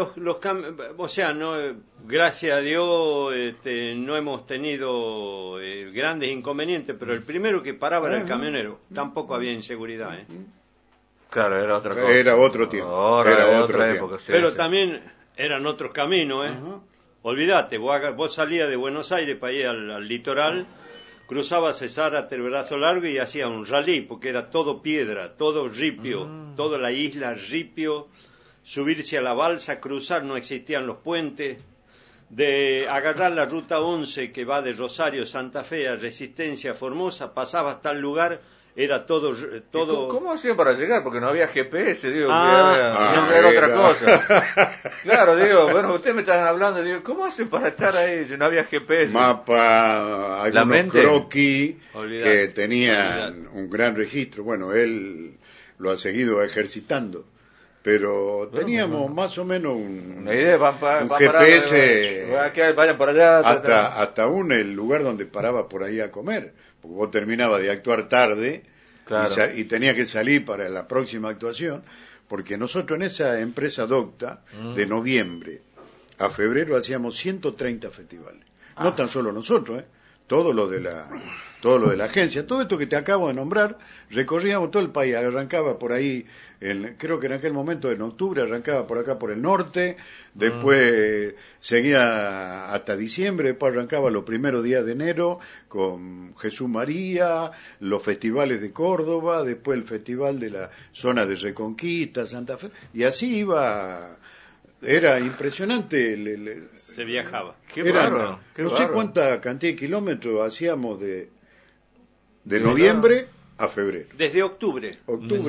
O sea, no, gracias a Dios no hemos tenido grandes inconvenientes, pero el primero que paraba era el camionero. Tampoco había inseguridad, Claro, era otra cosa. Era otro tiempo. Era otra época. Sí, pero sí, también... eran otros caminos, Uh-huh. Olvídate, vos salías de Buenos Aires para ir al litoral, cruzabas Zárate el Brazo Largo y hacías un rally, porque era todo piedra, todo ripio, toda la isla ripio, subirse a la balsa, cruzar, no existían los puentes, de agarrar la ruta 11 que va de Rosario, Santa Fe a Resistencia, Formosa, pasabas hasta el lugar... Era todo... ¿Cómo hacían para llegar? Porque no había GPS, digo, era otra cosa. Claro, digo, bueno, ustedes me están hablando, digo, ¿cómo hacen para estar ahí si no había GPS? Mapa, algunos croquis que tenían un gran registro. Bueno, él lo ha seguido ejercitando. Pero teníamos más o menos una idea, un GPS, vayan para allá. Hasta el lugar donde paraba por ahí a comer. Porque vos terminabas de actuar tarde, claro, y tenías que salir para la próxima actuación, porque nosotros en esa empresa Docta, de noviembre a febrero hacíamos 130 festivales. No tan solo nosotros, todo lo de la agencia, todo esto que te acabo de nombrar, recorríamos todo el país, arrancaba por ahí, creo que en aquel momento en octubre arrancaba por acá por el norte, después seguía hasta diciembre, después arrancaba los primeros días de enero con Jesús María, los festivales de Córdoba, después el festival de la zona de Reconquista, Santa Fe, y así iba. Era impresionante. Se viajaba. Qué bárbaro. No sé cuánta cantidad de kilómetros hacíamos de noviembre a febrero. Desde octubre.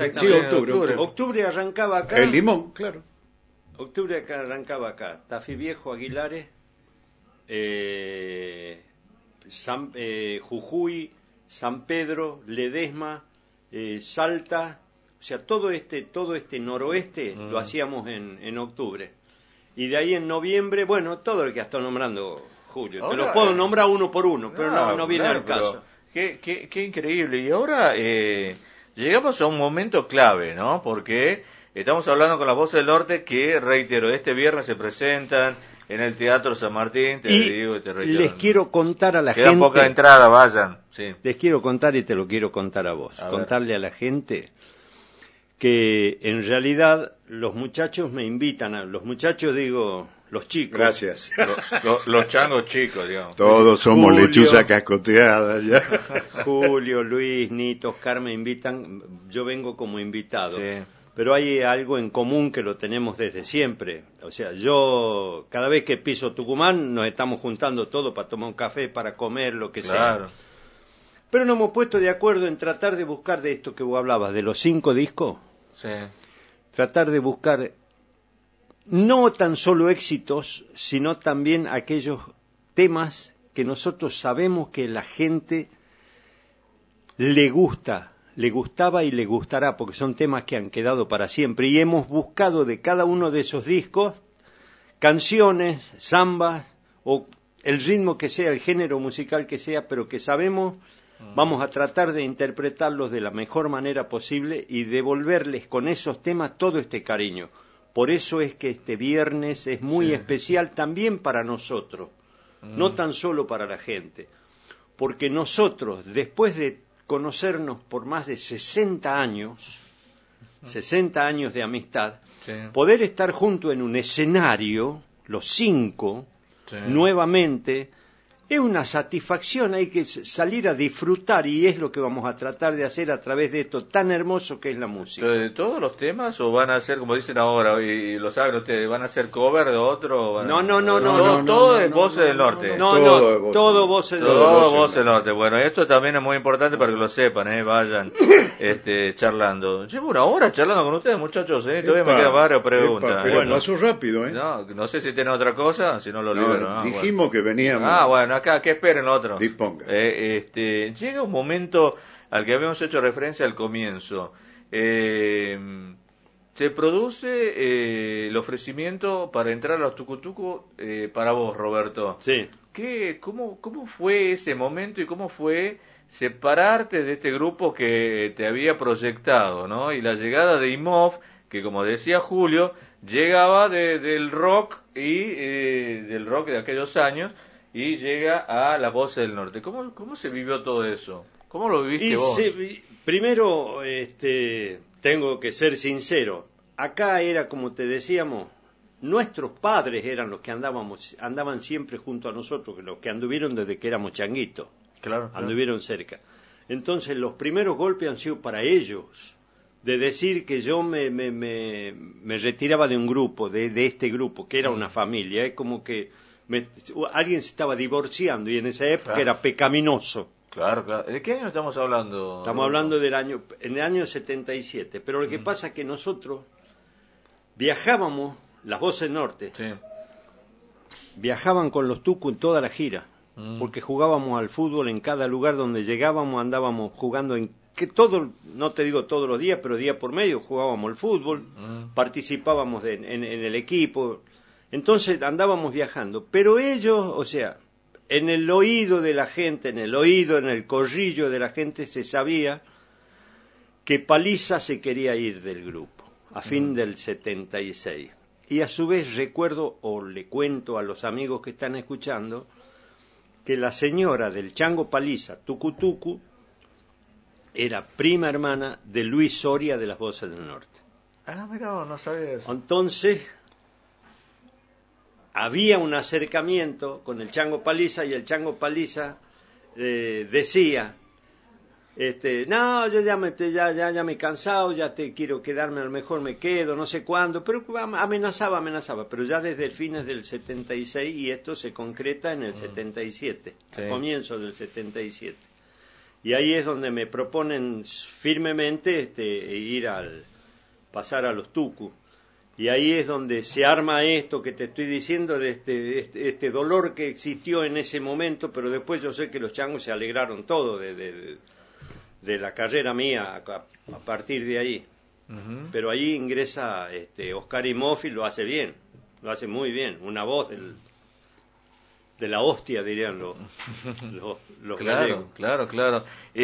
Octubre arrancaba acá. El Limón, claro. Octubre arrancaba acá. Tafí Viejo, Aguilares, Jujuy, San Pedro, Ledesma, Salta. O sea, todo este noroeste lo hacíamos en octubre. Y de ahí en noviembre, bueno, todo el que está nombrando Julio. Ahora, te los puedo nombrar uno por uno, pero no viene al caso. Qué increíble. Y ahora llegamos a un momento clave, ¿no? Porque estamos hablando con la Voz del Norte que, reitero, este viernes se presentan en el Teatro San Martín. Les quiero contar a la gente... Queda poca entrada, vayan. Sí. Les quiero contar y te lo quiero contar a vos. Contarle a la gente que en realidad los muchachos me invitan, los muchachos digo, los chicos. Gracias. Los changos chicos, digamos. Todos somos lechuza cascoteada ya. Julio, Luis, Nito, Oscar me invitan, yo vengo como invitado. Sí. Pero hay algo en común que lo tenemos desde siempre. O sea, yo cada vez que piso Tucumán nos estamos juntando todos para tomar un café, para comer, lo que sea. Pero nos hemos puesto de acuerdo en tratar de buscar de esto que vos hablabas, de los 5 discos. Sí. Tratar de buscar no tan solo éxitos, sino también aquellos temas que nosotros sabemos que la gente le gustaba y le gustará, porque son temas que han quedado para siempre. Y hemos buscado de cada uno de esos discos canciones, zambas, o el ritmo que sea, el género musical que sea, pero que sabemos... Vamos a tratar de interpretarlos de la mejor manera posible y devolverles con esos temas todo este cariño. Por eso es que este viernes es muy especial también para nosotros, no tan solo para la gente. Porque nosotros, después de conocernos por más de 60 años de amistad, poder estar juntos en un escenario, los 5, nuevamente, es una satisfacción, hay que salir a disfrutar y es lo que vamos a tratar de hacer a través de esto tan hermoso que es la música. ¿De todos los temas o van a ser, como dicen ahora, y lo saben ustedes, van a ser cover de otro? No. Todo es Voces del Norte. Todo Voces del Norte. Todo Voces del Norte. Bueno, esto también es muy importante para que lo sepan, vayan charlando. Llevo una hora charlando con ustedes, muchachos, todavía me quedan varias preguntas. Pero pasó rápido, No sé si tienen otra cosa, si no lo libero. Dijimos que veníamos. Bueno, acá, ¿qué esperen lo otro? Disponga. Llega un momento al que habíamos hecho referencia al comienzo. Se produce el ofrecimiento para entrar a los tucutucos para vos, Roberto. Sí. ¿Cómo fue ese momento y cómo fue separarte de este grupo que te había proyectado, ¿no? Y la llegada de IMOF, que como decía Julio, llegaba del rock y del rock de aquellos años, y llega a La Voz del Norte. ¿Cómo se vivió todo eso? ¿Cómo lo viviste vos? Primero, tengo que ser sincero. Acá era, como te decíamos, nuestros padres eran los que andaban siempre junto a nosotros, los que anduvieron desde que éramos changuitos. Claro. Anduvieron cerca. Entonces, los primeros golpes han sido para ellos. De decir que yo me retiraba de un grupo, de este grupo, que era una familia. Es como que alguien se estaba divorciando y en esa época era pecaminoso. Claro. ¿De qué año estamos hablando? Estamos hablando en el año 77. Pero lo que pasa es que nosotros viajábamos, las Voces Norte, viajaban con los tucos en toda la gira, porque jugábamos al fútbol en cada lugar donde llegábamos, andábamos jugando no te digo todos los días, pero día por medio jugábamos al fútbol, participábamos en el equipo. Entonces andábamos viajando, pero ellos, o sea, en el oído de la gente, en el corrillo de la gente se sabía que Paliza se quería ir del grupo a fin del 76. Y a su vez recuerdo, o le cuento a los amigos que están escuchando, que la señora del Chango Paliza, Tucutucu, era prima hermana de Luis Soria de las Voces del Norte. Mira, no sabía eso. Entonces había un acercamiento con el Chango Paliza y el Chango Paliza decía, no, yo ya me he cansado, ya te quiero quedarme, a lo mejor me quedo, no sé cuándo, pero amenazaba, pero ya desde el fines del 76 y esto se concreta en el 77, al comienzo del 77. Y ahí es donde me proponen firmemente pasar a los tucus. Y ahí es donde se arma esto que te estoy diciendo, de este dolor que existió en ese momento, pero después yo sé que los changos se alegraron todo de la carrera mía a partir de ahí. Pero ahí ingresa Oscar Imhoff y lo hace bien, lo hace muy bien, una voz de la hostia, dirían los gallegos. Claro.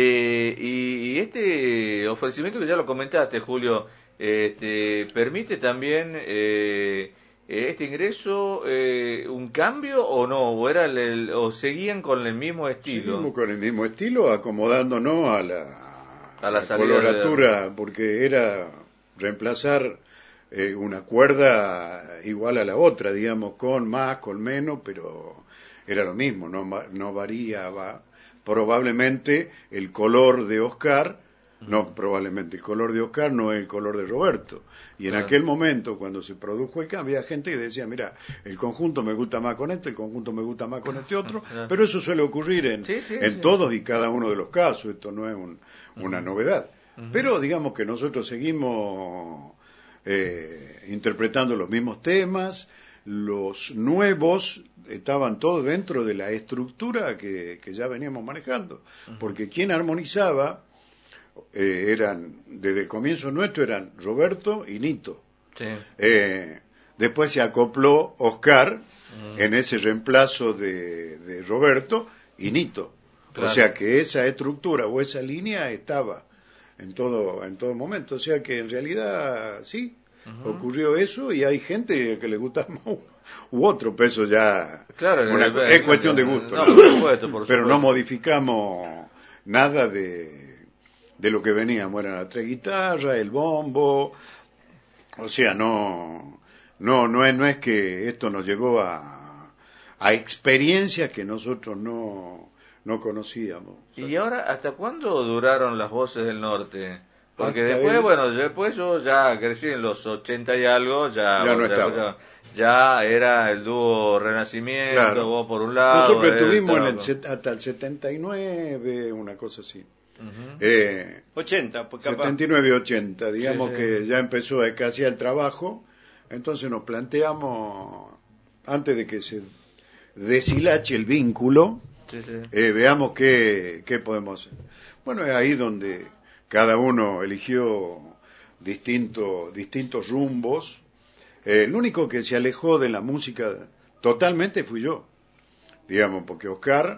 Y este ofrecimiento que ya lo comentaste, Julio, ¿permite también este ingreso un cambio o no? ¿O seguían con el mismo estilo? Seguimos con el mismo estilo, acomodándonos a la coloratura, porque era reemplazar una cuerda igual a la otra, digamos, con más, con menos, pero era lo mismo, no variaba. Probablemente el color de Oscar, el color de Oscar no es el color de Roberto. Y en aquel momento, cuando se produjo el cambio, había gente que decía, mira, el conjunto me gusta más con este, el conjunto me gusta más con este otro, pero eso suele ocurrir en todos y cada uno de los casos, esto no es una novedad. Pero digamos que nosotros seguimos interpretando los mismos temas, los nuevos estaban todos dentro de la estructura que ya veníamos manejando, porque quien armonizaba desde el comienzo nuestro eran Roberto y Nito. Después se acopló Oscar en ese reemplazo de Roberto y Nito. Claro. O sea que esa estructura o esa línea estaba en todo momento. O sea que en realidad sí, ocurrió eso y hay gente que le gusta más u otro, peso ya claro, es cuestión de gusto, no, por supuesto. Pero no modificamos nada de lo que veníamos, eran las 3 guitarras, el bombo, o sea, no es que esto nos llevó a experiencias que nosotros no conocíamos. ¿Y ahora hasta cuándo duraron las Voces del Norte? Porque después yo ya crecí en los 80 y algo, ya no estaba. Ya era el dúo Renacimiento, claro. Vos por un lado. Nosotros estuvimos hasta el 79, una cosa así. 80, porque 79 y 80, digamos que ya empezó a escasear el trabajo, entonces nos planteamos, antes de que se deshilache el vínculo, veamos qué podemos hacer. Bueno, es ahí donde cada uno eligió distintos rumbos. El único que se alejó de la música totalmente fui yo, digamos, porque Oscar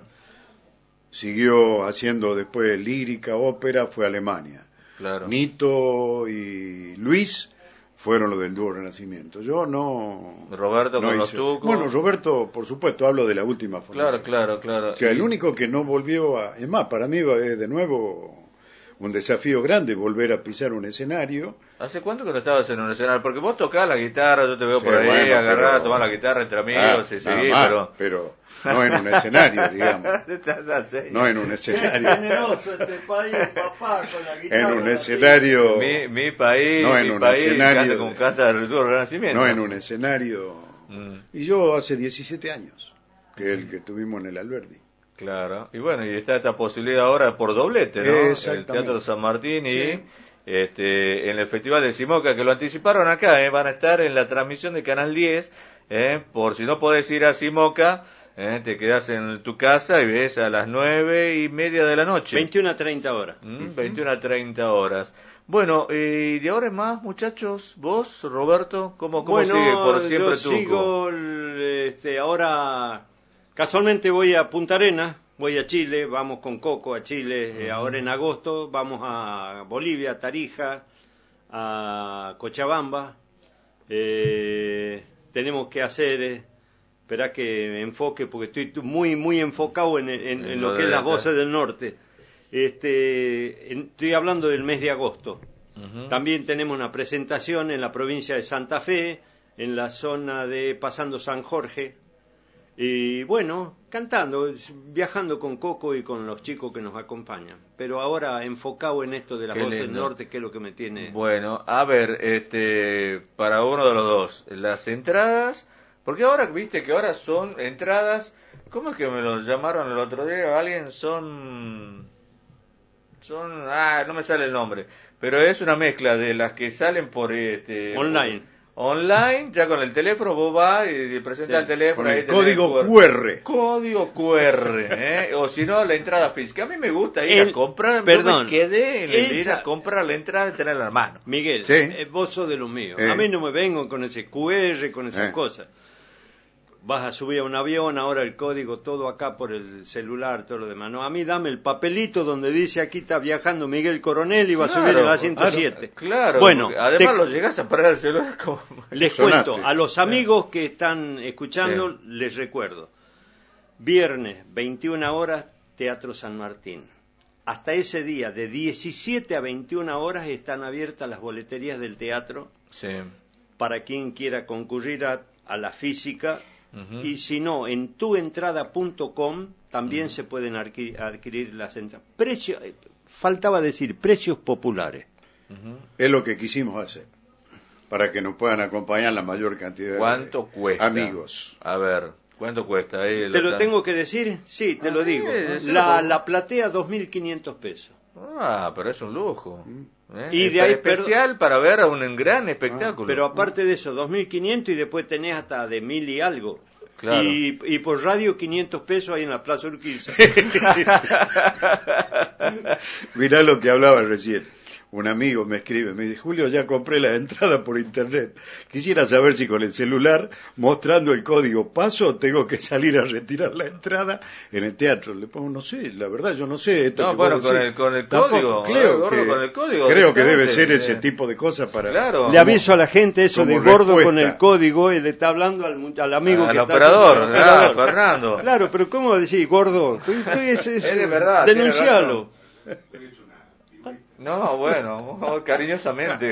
siguió haciendo después lírica, ópera, fue a Alemania. Claro. Nito y Luis fueron los del dúo Renacimiento. Yo no... Roberto con los Tucos. Bueno, Roberto, por supuesto, hablo de la última formación. Claro. O sea, el único que no volvió a... Es más, para mí es de nuevo un desafío grande volver a pisar un escenario. ¿Hace cuánto que no estabas en un escenario? Porque vos tocás la guitarra, yo te veo por ahí, agarrar, tomar la guitarra entre amigos y seguir, pero no en un escenario, digamos. No en un escenario. Generoso este país, papá, con la guitarra. En un escenario. Mi país, no en mi un país, escenario. Con Casa del Renacimiento. No en un escenario. Y yo hace 17 años, que el que tuvimos en el Alberdi. Claro, y bueno, y está esta posibilidad ahora por doblete, ¿no? El Teatro San Martín y en el Festival de Simoca, que lo anticiparon acá, van a estar en la transmisión de Canal 10, por si no podés ir a Simoca, te quedás en tu casa y ves a las 9:30 de la noche. 21 a 30 horas. 21 a 30 horas. Bueno, y de ahora en más, muchachos, vos, Roberto, ¿cómo sigue por siempre yo sigo, ahora... Casualmente voy a Punta Arenas, voy a Chile, vamos con Coco a Chile, ahora en agosto vamos a Bolivia, a Tarija, a Cochabamba. Tenemos que hacer, espera que me enfoque porque estoy muy enfocado en lo que es las Voces del Norte. Estoy hablando del mes de agosto. También tenemos una presentación en la provincia de Santa Fe, en la zona de Pasando San Jorge. Y bueno, cantando, viajando con Coco y con los chicos que nos acompañan. Pero ahora enfocado en esto de las Voces del Norte, que es lo que me tiene... Bueno, a ver, para uno de los dos, las entradas, porque ahora, viste que ahora son entradas, ¿cómo es que me lo llamaron el otro día? Alguien no me sale el nombre, pero es una mezcla de las que salen por Online, ya con el teléfono, vos vas y presentas el teléfono. Con el código QR. Código QR, o si no, la entrada física. A mí me gusta ir a comprar, me quedé en ir a comprar la entrada y tenerla en la mano. Miguel, vos sos de los míos. A mí no me vengo con ese QR, con esas cosas. Vas a subir a un avión, ahora el código todo acá por el celular, todo lo demás. No, a mí dame el papelito donde dice aquí está viajando Miguel Coronel y va a subir el A107. Claro, bueno, además lo llegás a parar el celular como... Les cuento, a los amigos que están escuchando, les recuerdo. Viernes, 21 horas, Teatro San Martín. Hasta ese día, de 17 a 21 horas, están abiertas las boleterías del teatro. Para quien quiera concurrir a la física. Y si no, en tuentrada.com también se pueden adquirir las entradas. Faltaba decir, precios populares. Es lo que quisimos hacer, para que nos puedan acompañar la mayor cantidad ¿Cuánto cuesta? Amigos. A ver, ¿cuánto cuesta? Ahí ¿Te lo tengo que decir? Sí, te lo digo. La platea, 2.500 pesos. Pero es un lujo. Y de ahí especial para ver a un gran espectáculo. Pero aparte de eso, 2.500 y después tenés hasta de 1.000 y algo. Claro. Y por radio 500 pesos ahí en la Plaza Urquiza. Mirá lo que hablaba recién. un amigo me escribe, me dice, Julio, ya compré la entrada por internet. Quisiera saber si con el celular, mostrando el código paso, tengo que salir a retirar la entrada en el teatro. Le pongo, no sé, la verdad yo no sé. Esto no, bueno, con el código. Creo que debe ser ese tipo de cosas para... Claro. Le aviso a la gente eso de gordo con el código, y le está hablando al amigo que operador, está Fernando. Claro, pero ¿cómo decís gordo? Es de verdad. Denuncialo. No, bueno, cariñosamente.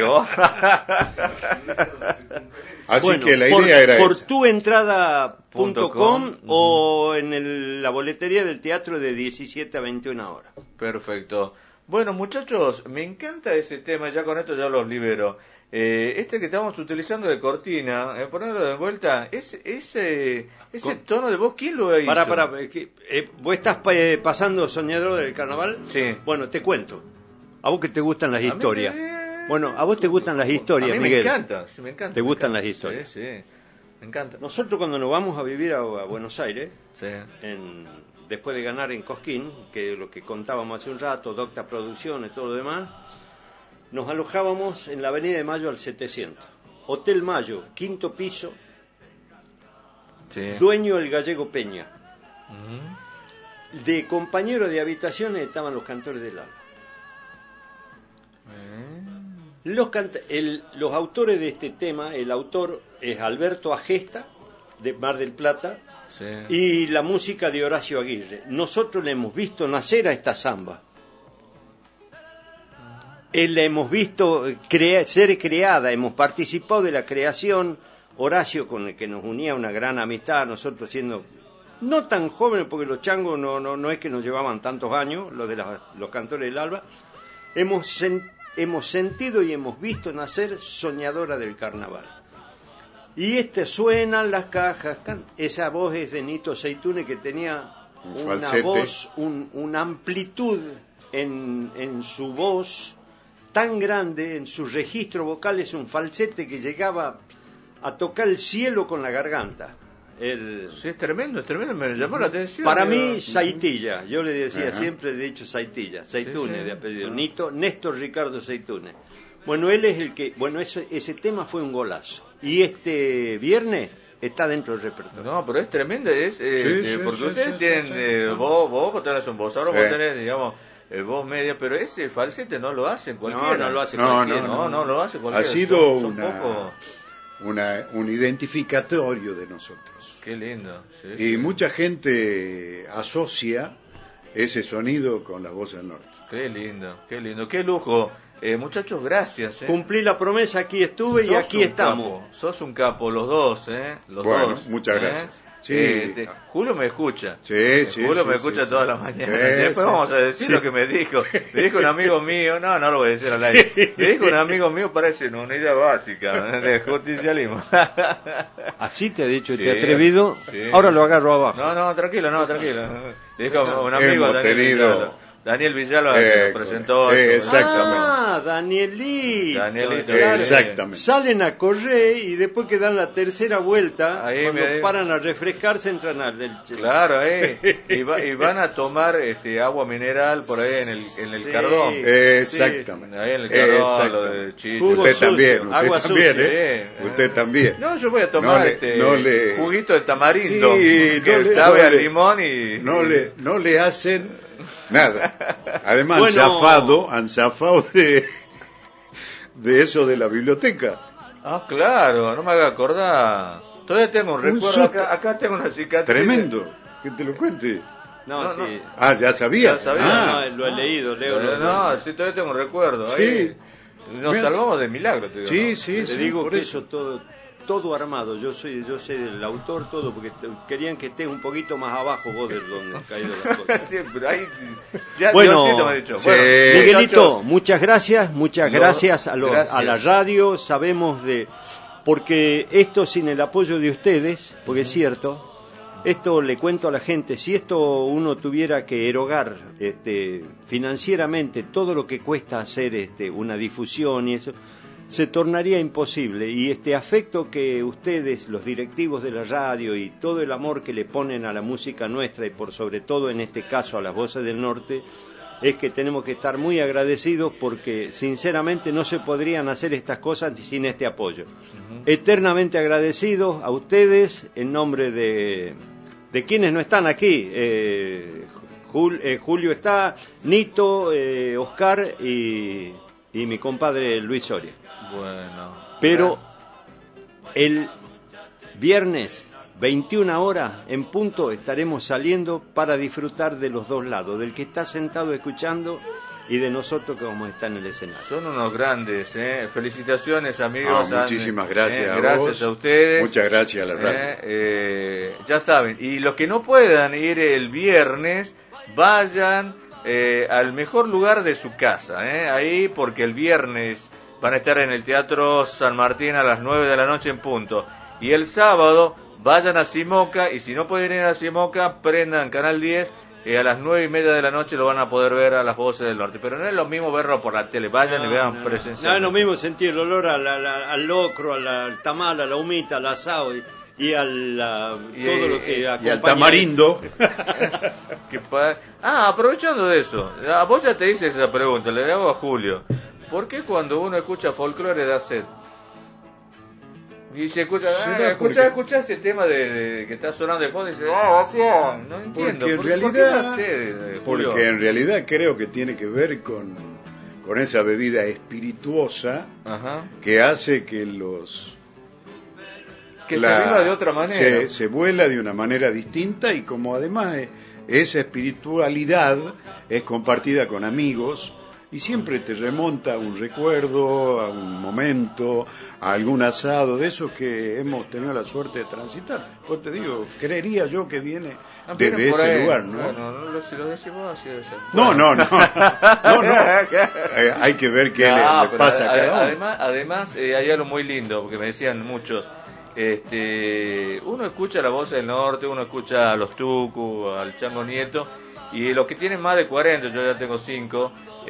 Así bueno, que la idea era por tuentrada.com o en la boletería del teatro de 17 a 21 horas. Perfecto. Bueno, muchachos, me encanta ese tema, ya con esto ya los libero. Este que estamos utilizando de cortina, ponerlo de vuelta, ese tono de voz, ¿quién lo hizo? ¿Vos estás pasando Soñador del Carnaval? Sí. Bueno, te cuento. A vos que te gustan las historias. Bueno, a vos te gustan las historias, a mí Miguel. Me encanta. ¿Te gustan las historias? Sí, me encanta. Nosotros cuando nos vamos a vivir a Buenos Aires, sí. después de ganar en Cosquín, que es lo que contábamos hace un rato, Docta Producciones y todo lo demás, nos alojábamos en la Avenida de Mayo al 700. Hotel Mayo, 5º piso, sí. Dueño el Gallego Peña. De compañero de habitaciones estaban los Cantores del Alba. Los autores de este tema, el autor es Alberto Agesta, de Mar del Plata, sí. Y la música de Horacio Aguirre. Nosotros le hemos visto nacer a esta samba. La hemos visto ser creada, hemos participado de la creación. Horacio, con el que nos unía una gran amistad, nosotros siendo no tan jóvenes, porque los changos no es que nos llevaban tantos años, los Cantores del Alba, hemos sentido y hemos visto nacer Soñadora del Carnaval. Y suenan las cajas, esa voz es de Nito Seitune, que tenía una voz, una amplitud en su voz tan grande, en su registro vocal, es un falsete que llegaba a tocar el cielo con la garganta. Sí, es tremendo, me llamó la atención. Para mí, Saitilla, yo le decía, siempre he dicho Saitilla, Seitune, sí. De apellido, Néstor Ricardo Seitune. Bueno, él es el que, ese tema fue un golazo, y este viernes está dentro del repertorio. No, pero es tremendo, porque ustedes tienen, vos tenés un voz, ahora vos tenés, digamos, voz media, pero ese falsete no lo hace cualquiera. No lo hace cualquiera. No lo hace cualquiera. Ha sido un identificatorio de nosotros. Qué lindo. Sí, y mucha gente asocia ese sonido con la voz del norte. Qué lindo, qué lujo. Muchachos, gracias. Cumplí la promesa, aquí estuve y aquí estamos. Sos un capo, los dos, los dos. Muchas gracias. Sí. Julio me escucha. Sí, Julio me escucha todas las mañanas. Después vamos a decir lo que me dijo. Me dijo un amigo mío, no lo voy a decir al aire. Me dijo un amigo mío, parece una idea básica de justicialismo. Así te ha dicho, te ha atrevido. Sí. Ahora lo agarro abajo. No, tranquilo. Dijo un amigo, Daniel Villalba, que nos presentó. Exactamente. Danielito. Claro. Exactamente. Salen a correr y después que dan la tercera vuelta, cuando paran a refrescarse, entran al... Claro, y van a tomar agua mineral por ahí en el Cardón. Exactamente. Ahí en el Cardón, lo de Chicho. Usted también, agua sucia. Usted también. No, yo voy a tomar juguito de tamarindo, que sabe a limón y... No le hacen... nada. Además, han zafado de eso de la biblioteca. Ah, claro, no me haga acordar. Todavía tengo un recuerdo. Acá tengo una cicatriz. Tremendo. Que te lo cuente. No. Sí. Ah, ¿ya sabía? Lo he leído, Leo. Sí, todavía tengo un recuerdo. Sí. Ahí. Nos salvamos de milagro, te digo. Sí. Te digo que eso todo armado, yo soy el autor, todo, porque querían que estés un poquito más abajo vos de donde han caído las cosas. Sí, pero ahí ya bueno, Diosito me ha dicho. Sí. Bueno, Miguelito, muchas gracias a la radio, sabemos porque esto sin el apoyo de ustedes, porque es cierto, esto le cuento a la gente, si esto uno tuviera que erogar financieramente todo lo que cuesta hacer una difusión y eso, se tornaría imposible, y este afecto que ustedes, los directivos de la radio, y todo el amor que le ponen a la música nuestra, y por sobre todo en este caso a las Voces del Norte, es que tenemos que estar muy agradecidos porque sinceramente no se podrían hacer estas cosas sin este apoyo. Eternamente agradecidos a ustedes en nombre de quienes no están aquí. Julio está, Nito, Oscar y mi compadre Luis Soria. Bueno. Pero el viernes 21 horas en punto estaremos saliendo para disfrutar de los dos lados, del que está sentado escuchando y de nosotros que vamos a estar en el escenario. Son unos grandes, felicitaciones amigos. Muchísimas gracias gracias a ustedes. Muchas gracias a la radio. Ya saben, y los que no puedan ir el viernes, vayan al mejor lugar de su casa, ahí, porque el viernes van a estar en el Teatro San Martín a las 9 de la noche en punto, y el sábado vayan a Simoca, y si no pueden ir a Simoca, prendan Canal 10, a las 9:30 de la noche lo van a poder ver a las Voces del Norte. Pero no es lo mismo verlo por la tele, vayan y vean presencialmente. No es lo mismo sentir el olor al locro, al tamal, a la humita, al asado y todo lo que acompaña. Y al tamarindo. Aprovechando de eso, a vos ya te hice esa pregunta, le hago a Julio. ¿Por qué cuando uno escucha folclore da sed? Y se escucha, escucha ese tema de que está sonando de fondo y dice, no entiendo. Porque en realidad creo que tiene que ver con esa bebida espirituosa. Ajá. Que hace que se viva de otra manera. Se vuela de una manera distinta, y como además esa espiritualidad es compartida con amigos, y siempre te remonta a un recuerdo, a un momento, a algún asado, de esos que hemos tenido la suerte de transitar. Pues te digo, creería yo que viene desde ese lugar, ¿no? No, si lo decimos así debe ser. No. Hay que ver qué le pasa a cada uno. Además, hay algo muy lindo, porque me decían muchos, uno escucha la Voz del Norte, uno escucha a los Tucu, al Chango Nieto, y los que tienen más de 40, yo ya tengo 5,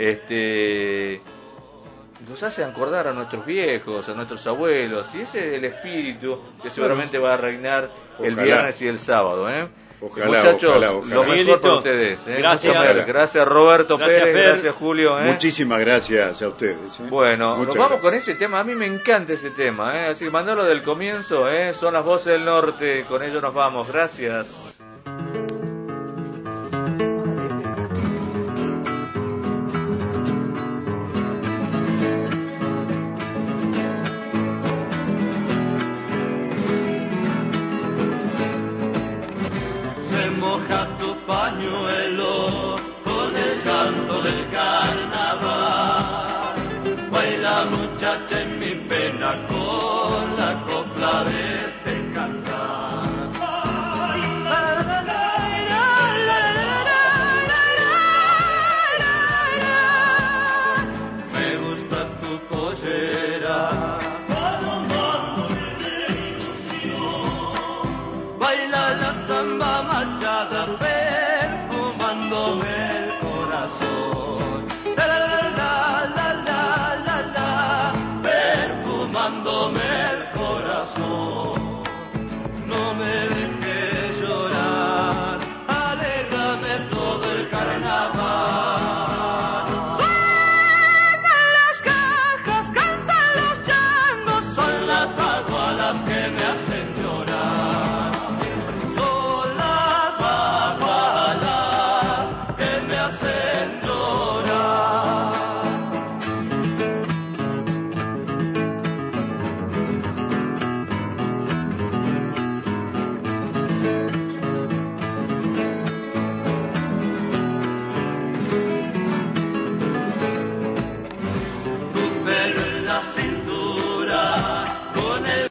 nos hacen acordar a nuestros viejos, a nuestros abuelos, y ese es el espíritu que seguramente va a reinar el viernes y el sábado, Ojalá, muchachos, ojalá. lo mejor para ustedes. Gracias Roberto Pérez, gracias Julio. Muchísimas gracias a ustedes. Bueno, nos vamos con ese tema, a mí me encanta ese tema, así que mandalo del comienzo, son las Voces del Norte, con ello nos vamos, gracias. Moja tu pañuelo con el canto del carnaval. Baila muchacha en mi pena con la copla de este cantar. Me gusta tu pollera con un montón de ilusión. Baila la samba machada.